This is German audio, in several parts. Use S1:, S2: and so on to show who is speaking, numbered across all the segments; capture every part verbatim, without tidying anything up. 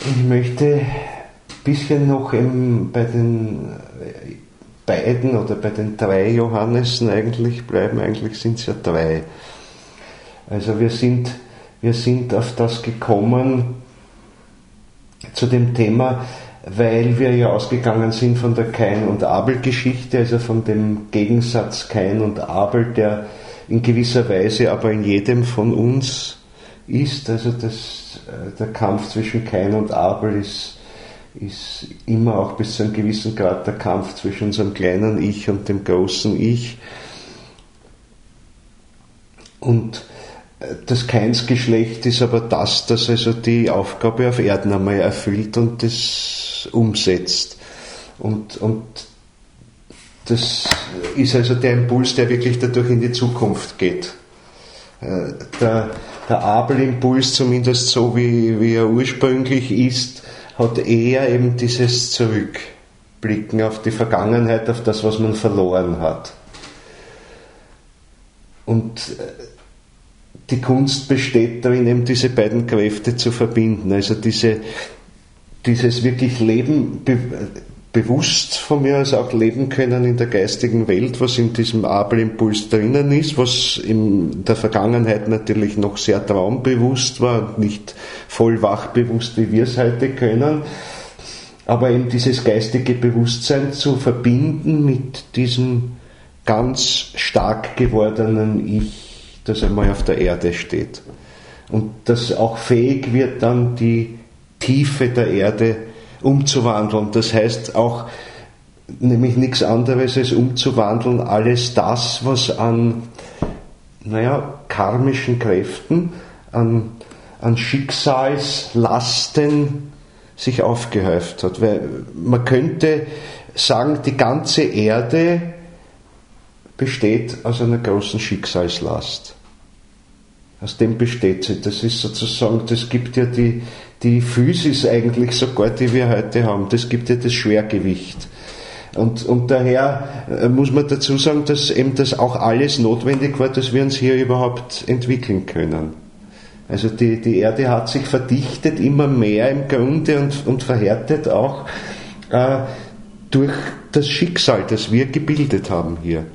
S1: Ich möchte ein bisschen noch eben bei den beiden oder bei den drei Johannessen eigentlich bleiben. Eigentlich sind es ja drei. Also wir sind, wir sind auf das gekommen zu dem Thema, weil wir ja ausgegangen sind von der Kain- und Abel-Geschichte, also von dem Gegensatz Kain und Abel, der in gewisser Weise aber in jedem von uns ist. Also das, der Kampf zwischen Kain und Abel ist, ist immer auch bis zu einem gewissen Grad der Kampf zwischen unserem kleinen Ich und dem großen Ich. Und das Kainsgeschlecht ist aber das, das also die Aufgabe auf Erden einmal erfüllt und das umsetzt. Und, und das ist also der Impuls, der wirklich dadurch in die Zukunft geht. Der, der Abel-Impuls, zumindest so wie, wie er ursprünglich ist, hat eher eben dieses Zurückblicken auf die Vergangenheit, auf das, was man verloren hat. Und die Kunst besteht darin, eben diese beiden Kräfte zu verbinden. Also diese, dieses wirklich Leben, be, bewusst von mir aus auch leben können in der geistigen Welt, was in diesem Abel-Impuls drinnen ist, was in der Vergangenheit natürlich noch sehr traumbewusst war und nicht voll wachbewusst, wie wir es heute können. Aber eben dieses geistige Bewusstsein zu verbinden mit diesem ganz stark gewordenen Ich, das einmal auf der Erde steht. Und das auch fähig wird, dann die Tiefe der Erde umzuwandeln. Das heißt auch, nämlich nichts anderes als umzuwandeln, alles das, was an, naja, karmischen Kräften, an, an Schicksalslasten sich aufgehäuft hat. Weil man könnte sagen, die ganze Erde besteht aus einer großen Schicksalslast. Aus dem besteht sie. Das ist sozusagen, das gibt ja die, die Physis eigentlich sogar, die wir heute haben. Das gibt ja das Schwergewicht. Und, und daher muss man dazu sagen, dass eben das auch alles notwendig war, dass wir uns hier überhaupt entwickeln können. Also die, die Erde hat sich verdichtet immer mehr im Grunde und, und verhärtet auch äh, durch das Schicksal, das wir gebildet haben hier.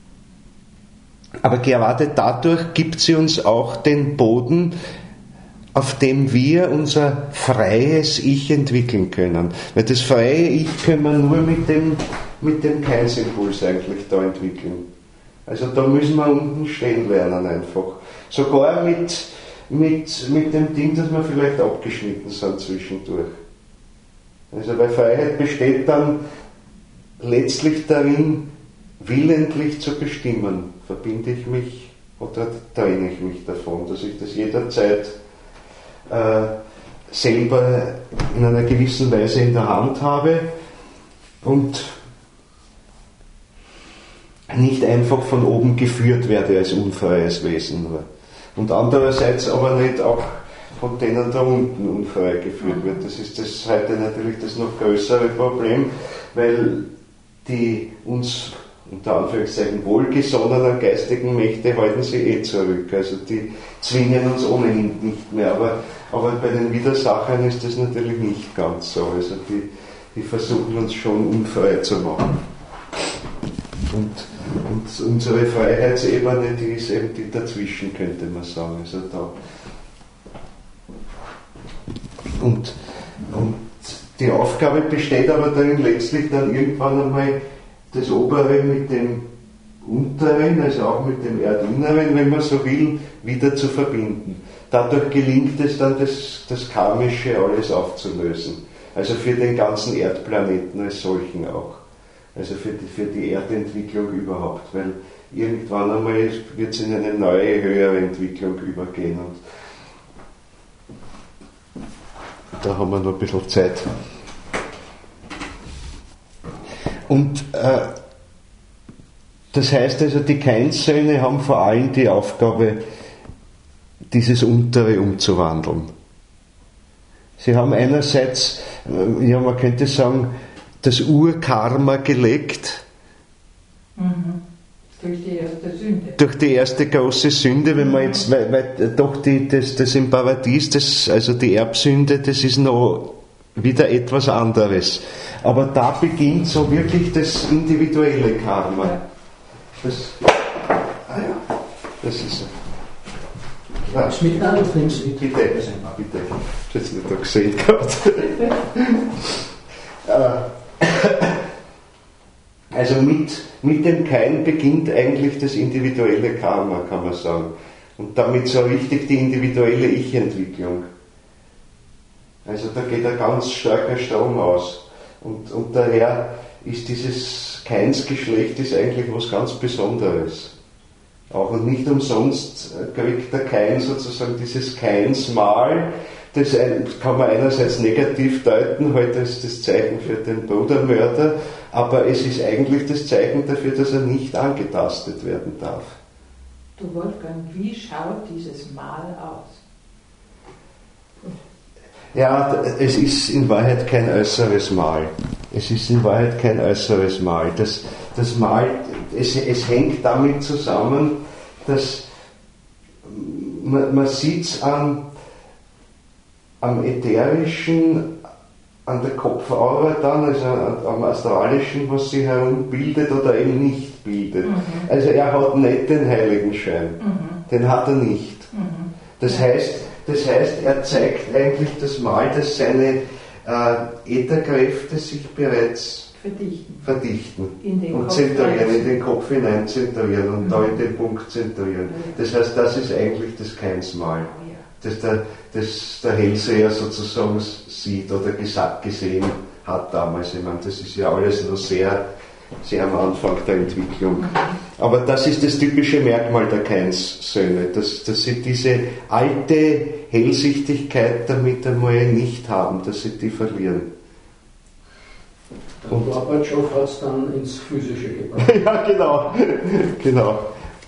S1: Aber gerade dadurch gibt sie uns auch den Boden, auf dem wir unser freies Ich entwickeln können. Weil das freie Ich können wir nur mit dem, mit dem Keinsimpuls eigentlich da entwickeln. Also da müssen wir unten stehen lernen einfach. Sogar mit, mit, mit dem Ding, dass wir vielleicht abgeschnitten sind zwischendurch. Also weil Freiheit besteht dann letztlich darin, willentlich zu bestimmen, verbinde ich mich oder trenne ich mich davon, dass ich das jederzeit äh, selber in einer gewissen Weise in der Hand habe und nicht einfach von oben geführt werde als unfreies Wesen. Und andererseits aber nicht auch von denen da unten unfrei geführt wird. Das ist das heute natürlich das noch größere Problem, weil die uns unter Anführungszeichen wohlgesonnenen geistigen Mächte halten sie eh zurück. Also die zwingen uns ohnehin nicht mehr. Aber, aber bei den Widersachern ist das natürlich nicht ganz so. Also die, die versuchen uns schon unfrei zu machen. Und, und unsere Freiheitsebene, die ist eben die dazwischen, könnte man sagen. Also da. Und, und die Aufgabe besteht aber darin, letztlich dann irgendwann einmal das Obere mit dem Unteren, also auch mit dem Erdinneren, wenn man so will, wieder zu verbinden. Dadurch gelingt es dann, das, das Karmische alles aufzulösen. Also für den ganzen Erdplaneten als solchen auch. Also für die, für die Erdentwicklung überhaupt. Weil irgendwann einmal wird es in eine neue, höhere Entwicklung übergehen. Und da haben wir noch ein bisschen Zeit. Und äh, das heißt also, die Kainsöhne haben vor allem die Aufgabe, dieses Untere umzuwandeln. Sie haben einerseits, äh, ja, man könnte sagen, das Urkarma gelegt.
S2: Mhm. Durch die erste Sünde.
S1: Durch die erste große Sünde, wenn man jetzt, weil, weil doch die, das, das im Paradies, das, also die Erbsünde, das ist noch wieder etwas anderes. Aber da beginnt so wirklich das individuelle Karma. Das, ah ja, das ist er. Ja,
S3: Schmidt-Nadel trinkst du?
S1: Bitte, bitte. Ich habe jetzt nicht da gesehen gehabt. Also mit, mit dem Kein beginnt eigentlich das individuelle Karma, kann man sagen. Und damit so richtig die individuelle Ich-Entwicklung. Also da geht ein ganz starker Strom aus. Und, und daher ist dieses Keinsgeschlecht ist eigentlich was ganz Besonderes. Auch und nicht umsonst kriegt der Kain sozusagen dieses Keinsmal, das kann man einerseits negativ deuten, heute ist das Zeichen für den Brudermörder, aber es ist eigentlich das Zeichen dafür, dass er nicht angetastet werden darf.
S2: Du Wolfgang, wie schaut dieses Mal aus?
S1: Ja, es ist in Wahrheit kein äußeres Mal. Es ist in Wahrheit kein äußeres Mal. Das, das Mal, es, es hängt damit zusammen, dass man, man sieht es am, am Ätherischen, an der Kopfaura dann, also am Astralischen, was sich herumbildet oder eben nicht bildet. Mhm. Also er hat nicht den Heiligenschein. Mhm. Den hat er nicht. Mhm. Das heißt, Das heißt, er zeigt eigentlich das Mal, dass seine äh, Ätherkräfte sich bereits
S2: verdichten,
S1: verdichten
S2: in den
S1: und
S2: Kopf
S1: zentrieren, in den Kopf hinein zentrieren und mhm. da in den Punkt zentrieren.
S2: Ja.
S1: Das heißt, das ist eigentlich das Keinsmal,
S2: Ja.
S1: das der, das der Hellseher sozusagen sieht oder gesagt, gesehen hat damals. Ich meine, das ist ja alles noch sehr, sehr am Anfang der Entwicklung. Aber das ist das typische Merkmal der Kainssöhne, dass, dass sie diese alte Hellsichtigkeit damit einmal nicht haben, dass sie die verlieren.
S3: Und Gorbatschow hat es dann ins Physische gebracht.
S1: Ja, genau. genau.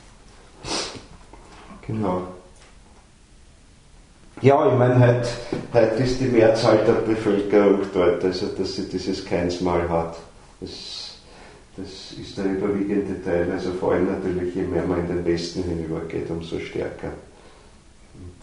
S1: Genau. Ja, ich meine, heute, heute ist die Mehrzahl der Bevölkerung dort, also dass sie dieses Keinsmal hat. Das, Das ist der überwiegende Teil, also vor allem natürlich, je mehr man in den Westen hinübergeht, umso stärker. Und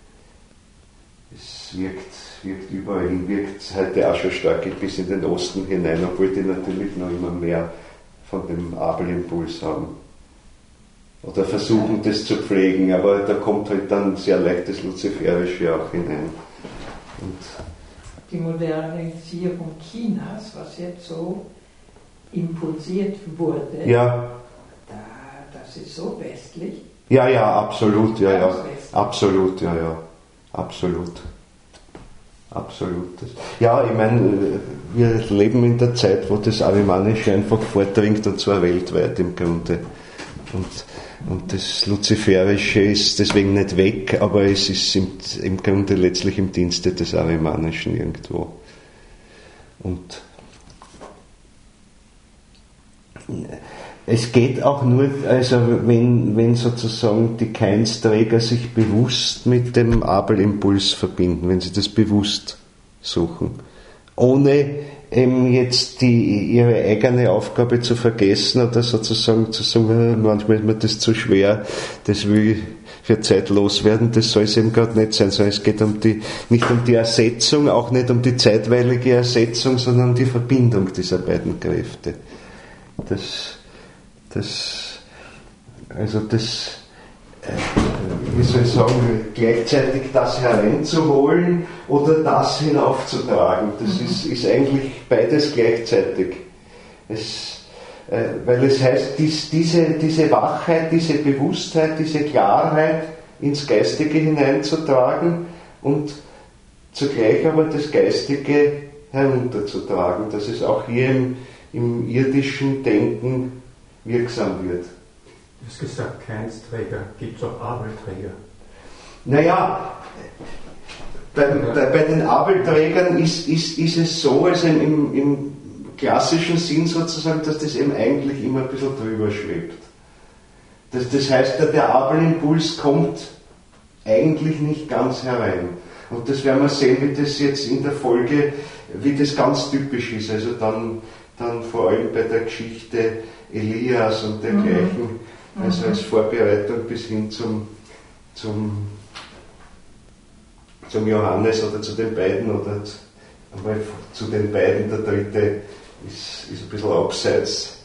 S1: es wirkt, wirkt überall hin, wirkt heute auch schon stark bis in den Osten hinein, obwohl die natürlich noch immer mehr von dem Abelimpuls haben. Oder versuchen das zu pflegen, aber da kommt halt dann sehr leicht das Luziferische auch hinein. Und
S2: die Modernisierung Chinas, was jetzt so impulsiert wurde,
S1: ja.
S2: da, das ist so westlich.
S1: Ja, ja, absolut, ja, ja.
S2: Westlich.
S1: Absolut, ja, ja. Absolut. Absolut. Ja, ich meine, wir leben in der Zeit, wo das Arimanische einfach vordringt, und zwar weltweit im Grunde. Und, und das Luziferische ist deswegen nicht weg, aber es ist im, im Grunde letztlich im Dienste des Arimanischen irgendwo. Und es geht auch nur, also wenn, wenn sozusagen die Kainsträger sich bewusst mit dem Abelimpuls verbinden, wenn sie das bewusst suchen, ohne eben jetzt die, ihre eigene Aufgabe zu vergessen oder sozusagen zu sagen, manchmal ist mir das zu schwer, das will ich für Zeit loswerden, das soll es eben gerade nicht sein, sondern es geht um die, nicht um die Ersetzung, auch nicht um die zeitweilige Ersetzung, sondern um die Verbindung dieser beiden Kräfte. Das, das, also das, äh, wie soll ich sagen, gleichzeitig das hereinzuholen oder das hinaufzutragen, das mhm. ist, ist eigentlich beides gleichzeitig. Es, äh, weil es heißt, dies, diese, diese Wachheit, diese Bewusstheit, diese Klarheit ins Geistige hineinzutragen und zugleich aber das Geistige herunterzutragen, dass es auch hier im im irdischen Denken wirksam wird.
S3: Du hast gesagt, Kainsträger, gibt es auch Abelträger?
S1: Naja, bei, bei, bei den Abelträgern ist, ist, ist es so, also im, im klassischen Sinn sozusagen, dass das eben eigentlich immer ein bisschen drüber schwebt. Das, das heißt, der, der Abelimpuls kommt eigentlich nicht ganz herein. Und das werden wir sehen, wie das jetzt in der Folge, wie das ganz typisch ist. Also dann dann vor allem bei der Geschichte Elias und dergleichen, mhm. also als Vorbereitung bis hin zum, zum, zum Johannes oder zu den beiden oder einmal zu den beiden, der dritte ist, ist ein bisschen abseits.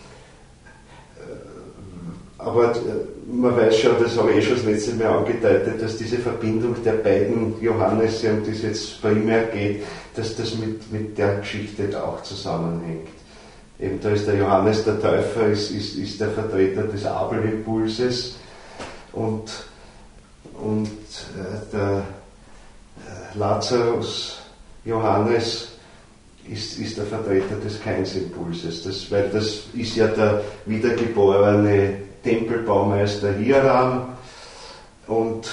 S1: Aber man weiß schon, das habe ich eh schon das letzte Mal angedeutet, dass diese Verbindung der beiden Johannese, um die es jetzt primär geht, dass das mit, mit der Geschichte auch zusammenhängt. Eben da ist der Johannes der Täufer, ist, ist, ist der Vertreter des Abel-Impulses und, und äh, der äh, Lazarus Johannes ist, ist der Vertreter des Kainsimpulses. Das, weil das ist ja der wiedergeborene Tempelbaumeister Hiram und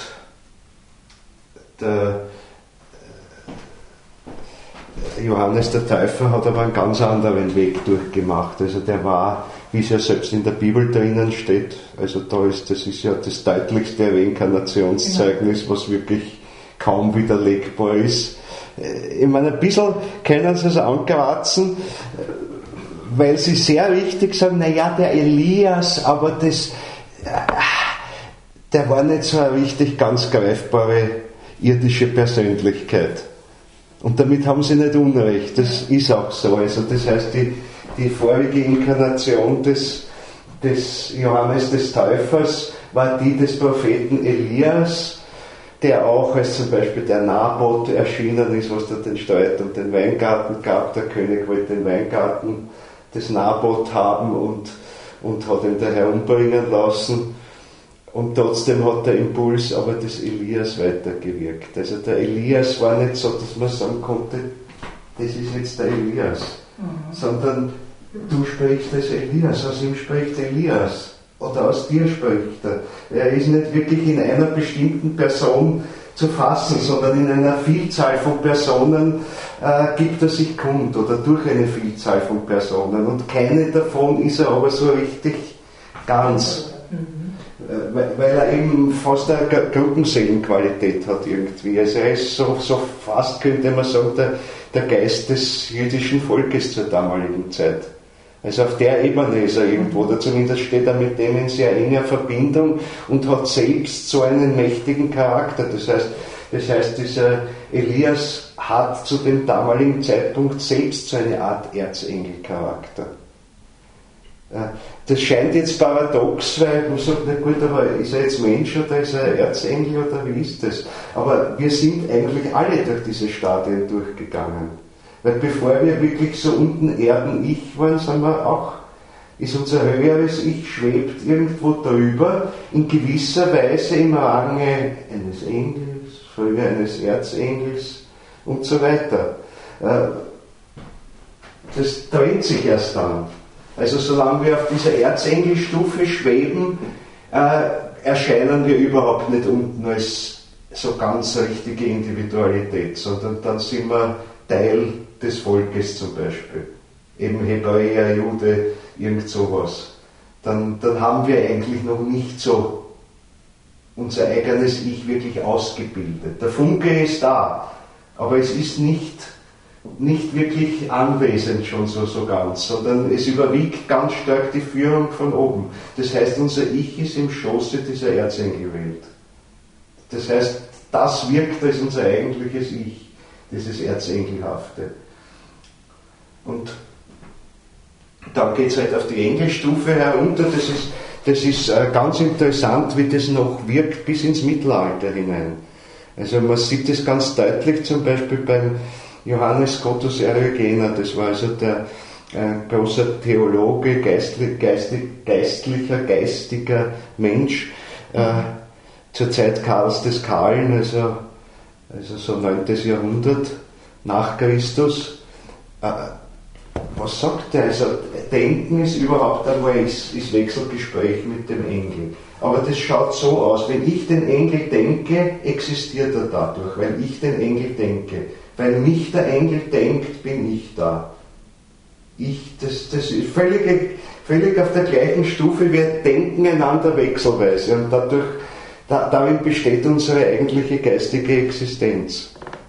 S1: der Johannes der Täufer hat aber einen ganz anderen Weg durchgemacht. Also der war, wie es ja selbst in der Bibel drinnen steht, also da ist, das ist ja das deutlichste Reinkarnationszeugnis, was wirklich kaum widerlegbar ist. Ich meine, ein bisschen können sie es ankratzen, weil sie sehr richtig sagen, naja, der Elias, aber das, der war nicht so eine richtig ganz greifbare irdische Persönlichkeit. Und damit haben sie nicht Unrecht, das ist auch so. Also das heißt, die, die vorige Inkarnation des, des Johannes des Täufers war die des Propheten Elias, der auch als zum Beispiel der Naboth erschienen ist, was da den Streit um den Weingarten gab. Der König wollte den Weingarten des Naboth haben und, und hat ihn daher umbringen lassen. Und trotzdem hat der Impuls aber des Elias weitergewirkt. Also der Elias war nicht so, dass man sagen konnte, das ist jetzt der Elias, mhm. sondern du sprichst des Elias, aus ihm spricht Elias. Oder aus dir spricht er. Er ist nicht wirklich in einer bestimmten Person zu fassen, sondern in einer Vielzahl von Personen äh, gibt er sich kund oder durch eine Vielzahl von Personen. Und keine davon ist er aber so richtig ganz. Mhm. Weil, weil er eben fast eine Gruppenseelenqualität hat irgendwie. Also er ist so, so fast, könnte man sagen, der, der Geist des jüdischen Volkes zur damaligen Zeit. Also auf der Ebene ist er irgendwo, oder zumindest steht er mit dem in sehr enger Verbindung und hat selbst so einen mächtigen Charakter. Das heißt, das heißt, dieser Elias hat zu dem damaligen Zeitpunkt selbst so eine Art Erzengel-Charakter. Das scheint jetzt paradox, weil man sagt, na gut, aber ist er jetzt Mensch oder ist er Erzengel oder wie ist das? Aber wir sind eigentlich alle durch diese Stadien durchgegangen. Weil bevor wir wirklich so unten Erden-Ich waren, sind wir auch, ist unser höheres Ich, schwebt irgendwo drüber, in gewisser Weise im Range eines Engels, früher eines Erzengels und so weiter. Das trennt sich erst dann. Also solange wir auf dieser Erzengelstufe schweben, erscheinen wir überhaupt nicht unten als so ganz richtige Individualität, sondern dann sind wir Teil des Volkes zum Beispiel, eben Hebräer, Jude, irgend sowas, dann, dann haben wir eigentlich noch nicht so unser eigenes Ich wirklich ausgebildet. Der Funke ist da, aber es ist nicht, nicht wirklich anwesend schon so, so ganz, sondern es überwiegt ganz stark die Führung von oben. Das heißt, unser Ich ist im Schoße dieser Erzengelwelt. Das heißt, das wirkt als unser eigentliches Ich, dieses Erzengelhafte. Und dann geht es halt auf die Engelstufe herunter. Das ist, das ist äh, ganz interessant, wie das noch wirkt bis ins Mittelalter hinein. Also man sieht das ganz deutlich zum Beispiel beim Johannes Scotus Eriugena. Das war also der äh, großer Theologe, geistlich, geistlich, geistlicher, geistiger Mensch äh, zur Zeit Karls des Kahlen, also, also so neuntes Jahrhundert nach Christus. Äh, Was sagt der? Also Denken ist überhaupt einmal ist, ist Wechselgespräch mit dem Engel. Aber das schaut so aus, wenn ich den Engel denke, existiert er dadurch, weil ich den Engel denke. Weil mich der Engel denkt, bin ich da. Ich, das, das ist völlig, völlig auf der gleichen Stufe, wir denken einander wechselweise und dadurch, da, darin besteht unsere eigentliche geistige Existenz.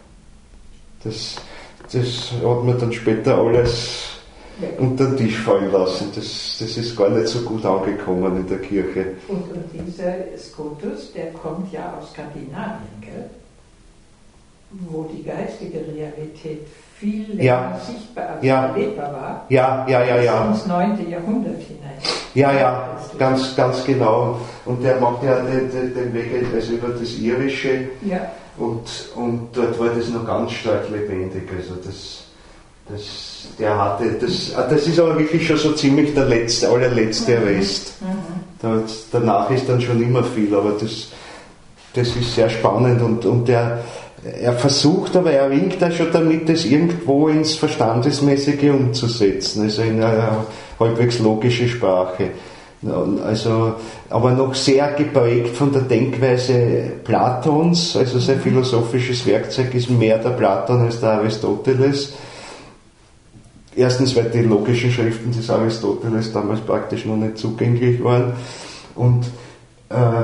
S1: Das, das hat man dann später alles unter den Tisch fallen lassen. Das, das ist gar nicht so gut angekommen in der Kirche.
S2: Und, und dieser Scotus, der kommt ja aus Skandinavien, gell? Wo die geistige Realität viel länger
S1: Ja.
S2: sichtbar als
S1: Ja.
S2: erlebbar war.
S1: Ja, ja, ja, ja.
S2: Bis ins neunte Jahrhundert hinein.
S1: Ja, ja, ganz, ganz genau. Und der macht ja den, den, den Weg also über das Irische
S2: Ja.
S1: und, und dort war das noch ganz stark lebendig. Also das, das, der hatte, das, das ist aber wirklich schon so ziemlich der letzte, allerletzte Rest.
S2: Mhm.
S1: Da, danach ist dann schon immer viel, aber das, das ist sehr spannend und, und der, er versucht, aber er winkt da schon damit, das irgendwo ins Verstandesmäßige umzusetzen, also in eine halbwegs logische Sprache. Also, aber noch sehr geprägt von der Denkweise Platons, also sein philosophisches Werkzeug ist mehr der Platon als der Aristoteles. Erstens, weil die logischen Schriften des Aristoteles damals praktisch noch nicht zugänglich waren und äh,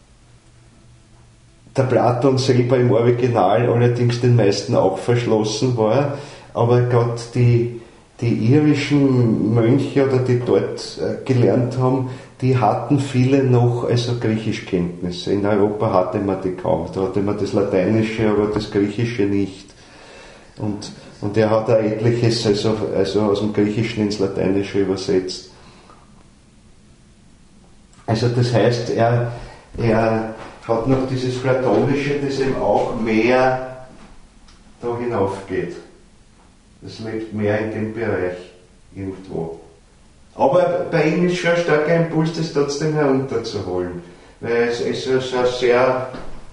S1: der Platon selber im Original allerdings den meisten auch verschlossen war, aber gerade die, die irischen Mönche oder die dort äh, gelernt haben, die hatten viele noch also Griechischkenntnisse. In Europa hatte man die kaum, da hatte man das Lateinische, aber das Griechische nicht. Und, und er hat da etliches also, also aus dem Griechischen ins Lateinische übersetzt. Also das heißt, er, er hat noch dieses Platonische, das eben auch mehr da hinaufgeht. Das lebt mehr in dem Bereich irgendwo. Aber bei ihm ist schon ein starker Impuls, das trotzdem herunterzuholen. Weil es ist also sehr,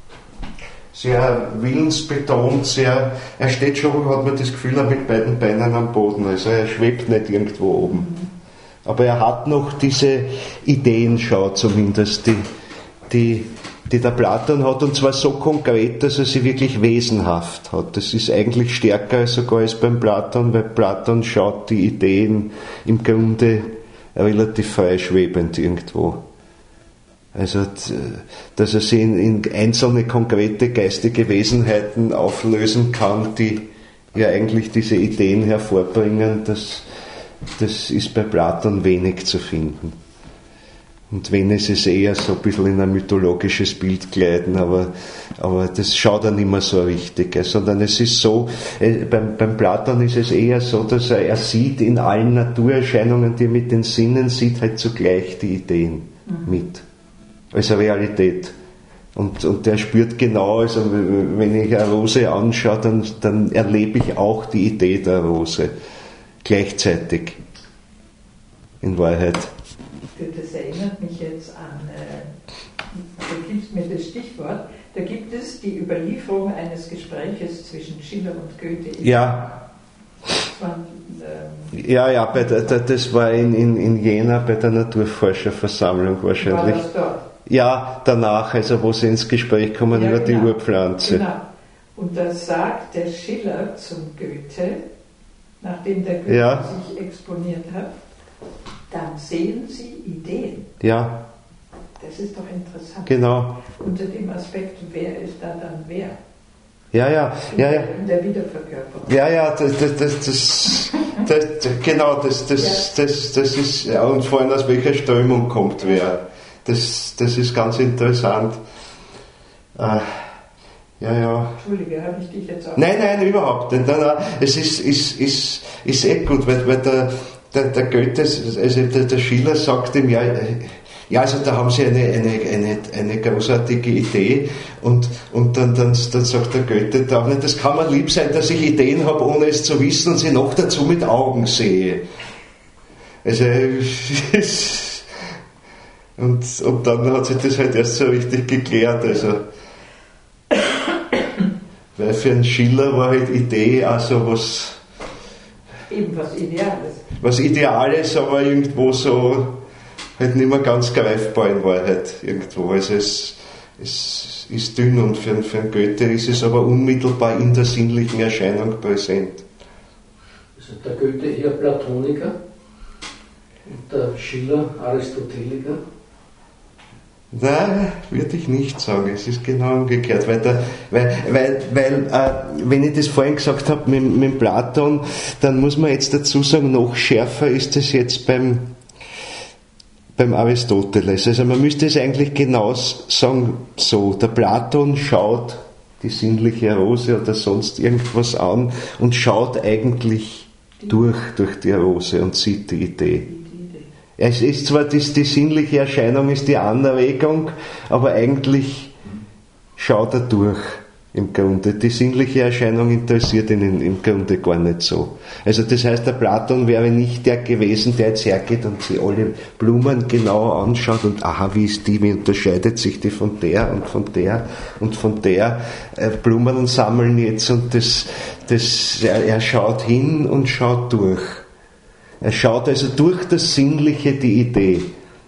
S1: sehr willensbetont, sehr, er steht schon, hat man das Gefühl, mit beiden Beinen am Boden. Also er schwebt nicht irgendwo oben. Aber er hat noch diese Ideenschau zumindest, die, die, die der Platon hat, und zwar so konkret, dass er sie wirklich wesenhaft hat. Das ist eigentlich stärker sogar als beim Platon, weil Platon schaut die Ideen im Grunde relativ freischwebend irgendwo. Also, dass er sie in, in einzelne konkrete geistige Wesenheiten auflösen kann, die ja eigentlich diese Ideen hervorbringen, das, das ist bei Platon wenig zu finden. Und wenn es ist eher so ein bisschen in ein mythologisches Bild gleiten, aber, aber das schaut dann nicht mehr so richtig, sondern es ist so, äh, beim, beim Platon ist es eher so, dass er, er sieht in allen Naturerscheinungen, die er mit den Sinnen sieht, halt zugleich die Ideen mhm. mit, als Realität. Und, und der spürt genau, also wenn ich eine Rose anschaue, dann, dann erlebe ich auch die Idee der Rose gleichzeitig, in Wahrheit.
S2: Das erinnert mich jetzt an, äh, du gibst mir das Stichwort, da gibt es die Überlieferung eines Gespräches zwischen Schiller und Goethe.
S1: Ja.
S2: Von, ähm,
S1: ja, ja, bei der, der, das war in, in, in Jena bei der Naturforscherversammlung wahrscheinlich.
S2: War das dort?
S1: Ja, danach, also wo sie ins Gespräch kommen ja, über genau. die Urpflanze.
S2: Genau. Und da sagt der Schiller zum Goethe, nachdem der Goethe
S1: ja.
S2: sich exponiert hat, dann sehen Sie Ideen.
S1: Ja.
S2: Das ist doch interessant.
S1: Genau.
S2: Unter dem Aspekt, wer ist da dann wer?
S1: Ja, ja, ja, ja.
S2: In der Wiederverkörperung.
S1: Ja, ja, das, das, das, das, das genau, das, das, ja. das, das ist, ja, und vor allem aus welcher Strömung kommt wer. Das, das ist ganz interessant. Äh, ja, ja.
S2: Entschuldige, habe ich dich jetzt auch...
S1: Nein, nein, überhaupt nicht. Nein, nein, es ist, ist, ist, ist eh gut, weil, weil der, der, der Goethe, also der, der Schiller sagt ihm, ja, ja, also da haben sie eine, eine, eine, eine großartige Idee und, und dann, dann, dann sagt der Goethe da auch nicht, das kann mir lieb sein, dass ich Ideen habe, ohne es zu wissen und sie noch dazu mit Augen sehe. Also, und, und dann hat sich das halt erst so richtig geklärt, also. Weil für einen Schiller war halt Idee auch so was.
S2: Eben was Ideales.
S1: Was Ideales, aber irgendwo so halt nicht mehr ganz greifbar in Wahrheit irgendwo. Also es, es ist dünn und für, für einen Goethe ist es aber unmittelbar in der sinnlichen Erscheinung präsent.
S4: Also der Goethe eher Platoniker und der Schiller Aristoteliker?
S1: Nein, würde ich nicht sagen. Es ist genau umgekehrt. Weil, der, weil, weil, weil äh, wenn ich das vorhin gesagt habe mit, mit Platon, dann muss man jetzt dazu sagen, noch schärfer ist es jetzt beim, beim Aristoteles. Also man müsste es eigentlich genau sagen so. Der Platon schaut die sinnliche Rose oder sonst irgendwas an und schaut eigentlich durch, durch die Rose und sieht die Idee. Es ist zwar die, die sinnliche Erscheinung ist die Anregung, aber eigentlich schaut er durch im Grunde. Die sinnliche Erscheinung interessiert ihn im Grunde gar nicht so. Also das heißt, der Platon wäre nicht der gewesen, der jetzt hergeht und sich alle Blumen genau anschaut und aha, wie ist die, wie unterscheidet sich die von der und von der und von der. Äh, Blumen sammeln jetzt und das, das, er, er schaut hin und schaut durch. Er schaut also durch das Sinnliche die Idee.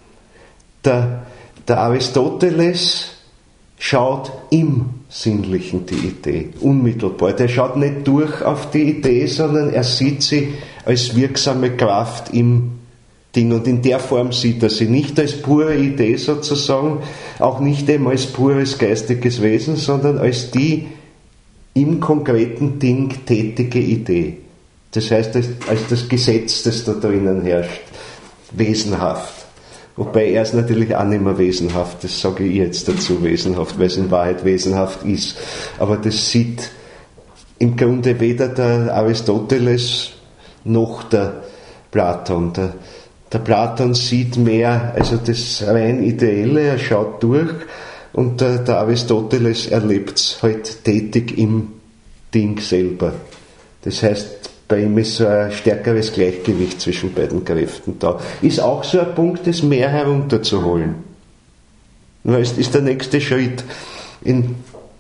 S1: Der, der Aristoteles schaut im Sinnlichen die Idee, unmittelbar. Der schaut nicht durch auf die Idee, sondern er sieht sie als wirksame Kraft im Ding. Und in der Form sieht er sie nicht als pure Idee sozusagen, auch nicht eben als pures geistiges Wesen, sondern als die im konkreten Ding tätige Idee. Das heißt, als, als das Gesetz, das da drinnen herrscht, wesenhaft. Wobei er ist natürlich auch nicht mehr wesenhaft, das sage ich jetzt dazu, wesenhaft, weil es in Wahrheit wesenhaft ist. Aber das sieht im Grunde weder der Aristoteles noch der Platon. Der, der Platon sieht mehr, also das rein Ideelle, er schaut durch und der, der Aristoteles erlebt es halt tätig im Ding selber. Das heißt, bei ihm ist so ein stärkeres Gleichgewicht zwischen beiden Kräften da. Ist auch so ein Punkt, das mehr herunterzuholen. Das ist der nächste Schritt. In,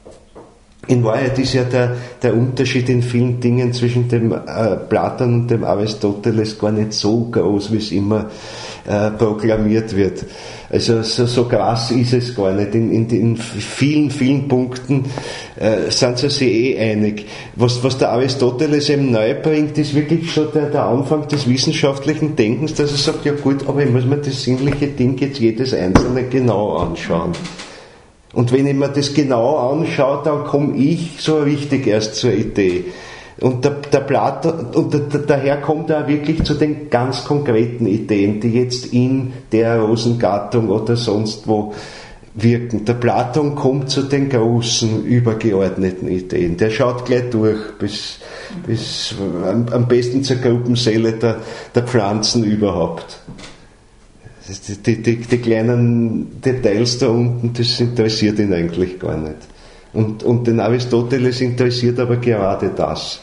S1: in Wahrheit ist ja der, der Unterschied in vielen Dingen zwischen dem äh, Platon und dem Aristoteles gar nicht so groß, wie es immer äh, proklamiert wird. Also so, so krass ist es gar nicht. In, in, in vielen, vielen Punkten äh, sind sie sich eh einig. Was, was der Aristoteles eben neu bringt, ist wirklich schon der, der Anfang des wissenschaftlichen Denkens, dass er sagt, ja gut, aber ich muss mir das sinnliche Ding jetzt jedes einzelne genau anschauen. Und wenn ich mir das genau anschaue, dann komme ich so richtig erst zur Idee. Und der, der Platon, und der, der, daher kommt er wirklich zu den ganz konkreten Ideen, die jetzt in der Rosengattung oder sonst wo wirken. Der Platon kommt zu den großen, übergeordneten Ideen. Der schaut gleich durch, bis, bis am, am besten zur Gruppenseele der, der Pflanzen überhaupt. Die, die, die, die kleinen Details da unten, das interessiert ihn eigentlich gar nicht. Und, und den Aristoteles interessiert aber gerade das.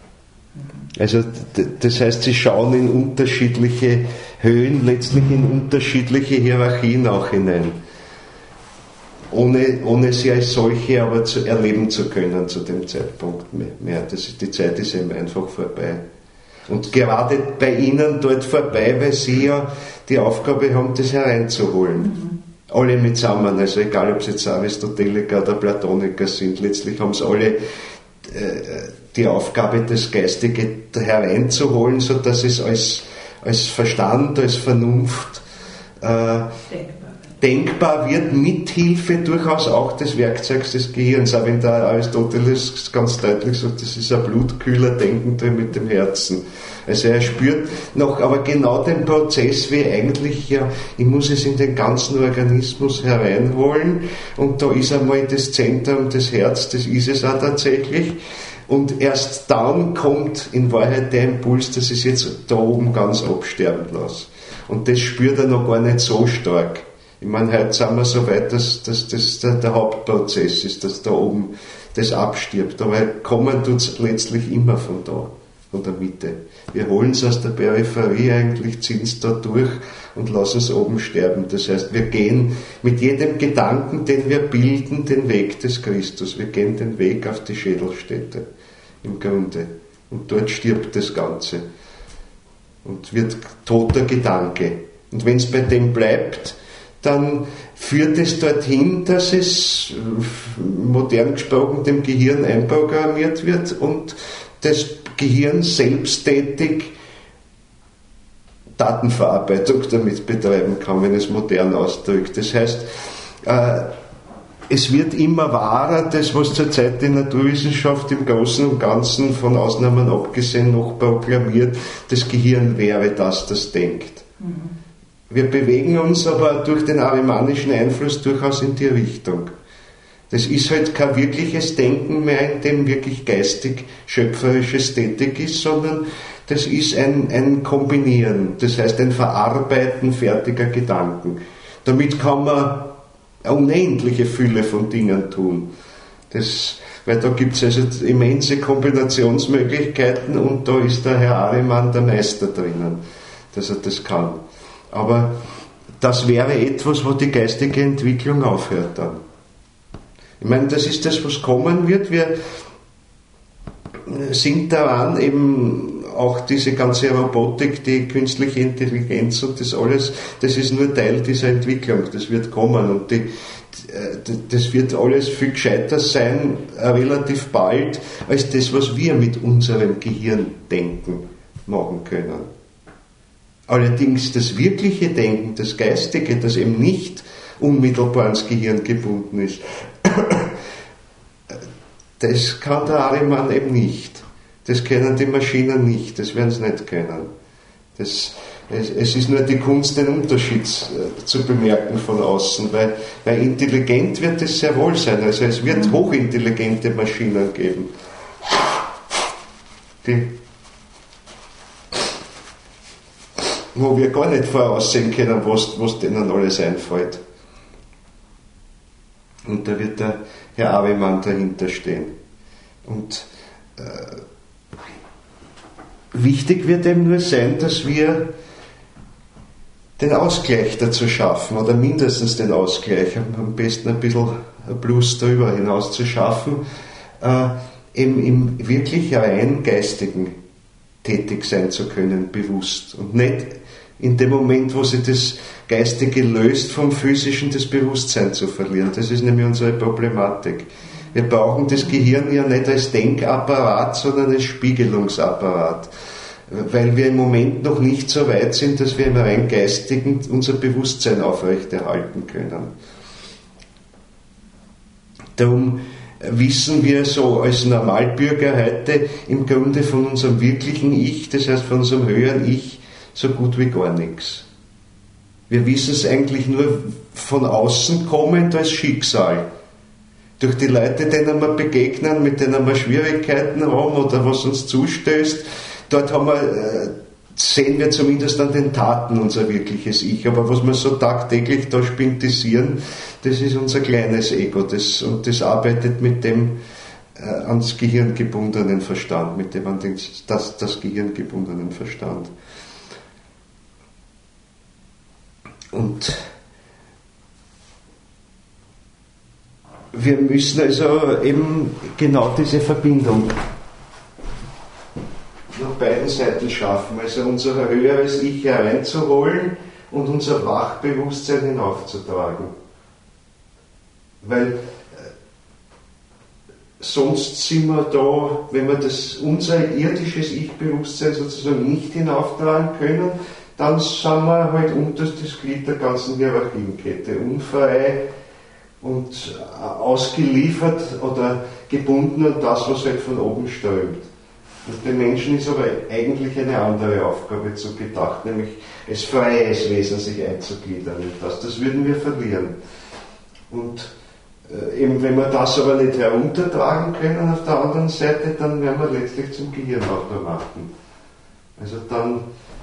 S1: Also das heißt, sie schauen in unterschiedliche Höhen, letztlich in unterschiedliche Hierarchien auch hinein. Ohne, ohne sie als solche aber zu erleben zu können zu dem Zeitpunkt mehr. Das, die Zeit ist eben einfach vorbei. Und gerade bei ihnen dort vorbei, weil sie ja die Aufgabe haben, das hereinzuholen. Mhm. Alle mitsammen, also egal ob es jetzt Aristoteliker oder Platoniker sind, letztlich haben es alle äh, die Aufgabe, das Geistige hereinzuholen, sodass es als, als Verstand, als Vernunft äh, denkbar. denkbar wird, mithilfe durchaus auch des Werkzeugs des Gehirns. Aber wenn der Aristoteles ganz deutlich sagt, das ist ein Blutkühler, Denkende mit dem Herzen. Also er spürt noch, aber genau den Prozess, wie eigentlich, ja, ich muss es in den ganzen Organismus hereinholen und da ist einmal das Zentrum des Herzens, das ist es auch tatsächlich. Und erst dann kommt in Wahrheit der Impuls, dass ich es jetzt da oben ganz absterben lasse. Und das spürt er noch gar nicht so stark. Ich meine, heute sind wir so weit, dass, dass das der, der Hauptprozess ist, dass da oben das abstirbt. Aber kommen tut es letztlich immer von da, von der Mitte. Wir holen es aus der Peripherie eigentlich, ziehen es da durch und lassen es oben sterben. Das heißt, wir gehen mit jedem Gedanken, den wir bilden, den Weg des Christus. Wir gehen den Weg auf die Schädelstätte im Grunde. Und dort stirbt das Ganze und wird toter Gedanke. Und wenn es bei dem bleibt, dann führt es dorthin, dass es, modern gesprochen, dem Gehirn einprogrammiert wird und das Gehirn selbsttätig Datenverarbeitung damit betreiben kann, wenn es modern ausdrückt. Das heißt, äh, es wird immer wahrer, das, was zurzeit die Naturwissenschaft im Großen und Ganzen, von Ausnahmen abgesehen, noch proklamiert, das Gehirn wäre das, das denkt. Mhm. Wir bewegen uns aber durch den arimanischen Einfluss durchaus in die Richtung. Das ist halt kein wirkliches Denken mehr, in dem wirklich geistig schöpferisches Tätig ist, sondern das ist ein, ein Kombinieren, das heißt ein Verarbeiten fertiger Gedanken. Damit kann man eine unendliche Fülle von Dingen tun. Das, weil da gibt es also immense Kombinationsmöglichkeiten und da ist der Herr Ahriman der Meister drinnen, dass er das kann. Aber das wäre etwas, wo die geistige Entwicklung aufhört dann. Ich meine, das ist das, was kommen wird. Wir sind daran, eben auch diese ganze Robotik, die künstliche Intelligenz und das alles, das ist nur Teil dieser Entwicklung. Das wird kommen und die, das wird alles viel gescheiter sein, relativ bald, als das, was wir mit unserem Gehirn denken, machen können. Allerdings das wirkliche Denken, das Geistige, das eben nicht unmittelbar ans Gehirn gebunden ist, das kann der Ahriman eben nicht. Das können die Maschinen nicht, das werden sie nicht können. Das, es, es ist nur die Kunst, den Unterschied äh, zu bemerken von außen, weil, weil intelligent wird es sehr wohl sein. Also es wird hochintelligente Maschinen geben, die, wo wir gar nicht voraussehen können, was, was denen alles einfällt. Und da wird der Herr Ahriman dahinter stehen. Und äh, wichtig wird eben nur sein, dass wir den Ausgleich dazu schaffen, oder mindestens den Ausgleich, am besten ein bisschen ein Plus darüber hinaus zu schaffen, äh, eben im wirklich rein Geistigen tätig sein zu können, bewusst. Und nicht in dem Moment, wo sich das Geistige löst vom Physischen, das Bewusstsein zu verlieren. Das ist nämlich unsere Problematik. Wir brauchen das Gehirn ja nicht als Denkapparat, sondern als Spiegelungsapparat. Weil wir im Moment noch nicht so weit sind, dass wir im rein Geistigen unser Bewusstsein aufrechterhalten können. Darum wissen wir so als Normalbürger heute im Grunde von unserem wirklichen Ich, das heißt von unserem höheren Ich, so gut wie gar nichts. Wir wissen es eigentlich nur von außen kommend als Schicksal. Durch die Leute, denen wir begegnen, mit denen wir Schwierigkeiten haben oder was uns zustößt, dort haben wir, sehen wir zumindest an den Taten unser wirkliches Ich. Aber was wir so tagtäglich da spintisieren, das ist unser kleines Ego. Das, und das arbeitet mit dem äh, ans Gehirn gebundenen Verstand, mit dem an den, das, das Gehirn gebundenen Verstand. Und wir müssen also eben genau diese Verbindung nach beiden Seiten schaffen, also unser höheres Ich hereinzuholen und unser Wachbewusstsein hinaufzutragen. Weil äh, sonst sind wir da, wenn wir das, unser irdisches Ich-Bewusstsein sozusagen nicht hinauftragen können, dann sind wir halt unterstes Glied der ganzen Hierarchienkette, unfrei und ausgeliefert oder gebunden an das, was halt von oben strömt. Und den Menschen ist aber eigentlich eine andere Aufgabe zu gedacht, nämlich als freies Wesen sich einzugliedern in das. Das würden wir verlieren. Und äh, eben wenn wir das aber nicht heruntertragen können auf der anderen Seite, dann werden wir letztlich zum Gehirnautomaten. Also dann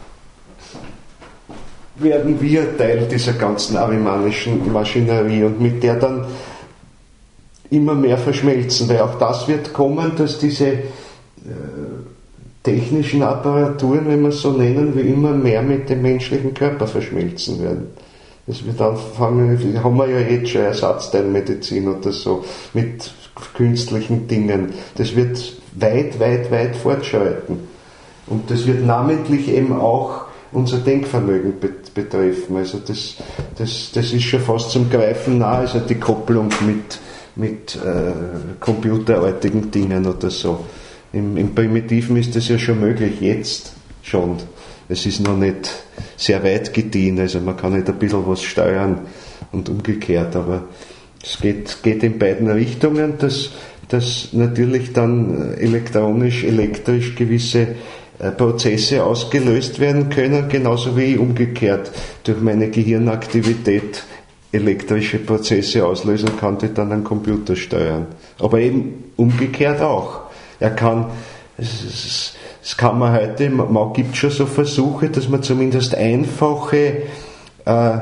S1: werden wir Teil dieser ganzen ahrimanischen Maschinerie und mit der dann immer mehr verschmelzen, weil auch das wird kommen, dass diese äh, technischen Apparaturen, wenn wir es so nennen, wie immer mehr mit dem menschlichen Körper verschmelzen werden. Das wird anfangen, haben wir ja jetzt schon Ersatzteilmedizin oder so, mit künstlichen Dingen. Das wird weit, weit, weit fortschreiten. Und das wird namentlich eben auch unser Denkvermögen betreffen. Also das, das, das ist schon fast zum Greifen nah, also die Kopplung mit, mit äh, computerartigen Dingen oder so. Im, Im Primitiven ist das ja schon möglich, jetzt schon. Es ist noch nicht sehr weit gediehen, also man kann nicht ein bisschen was steuern und umgekehrt, aber es geht, geht in beiden Richtungen, dass, dass natürlich dann elektronisch, elektrisch gewisse Prozesse ausgelöst werden können, genauso wie umgekehrt durch meine Gehirnaktivität elektrische Prozesse auslösen kann, die dann einen Computer steuern. Aber eben umgekehrt auch. Er kann, es, es kann man heute, man gibt schon so Versuche, dass man zumindest einfache äh,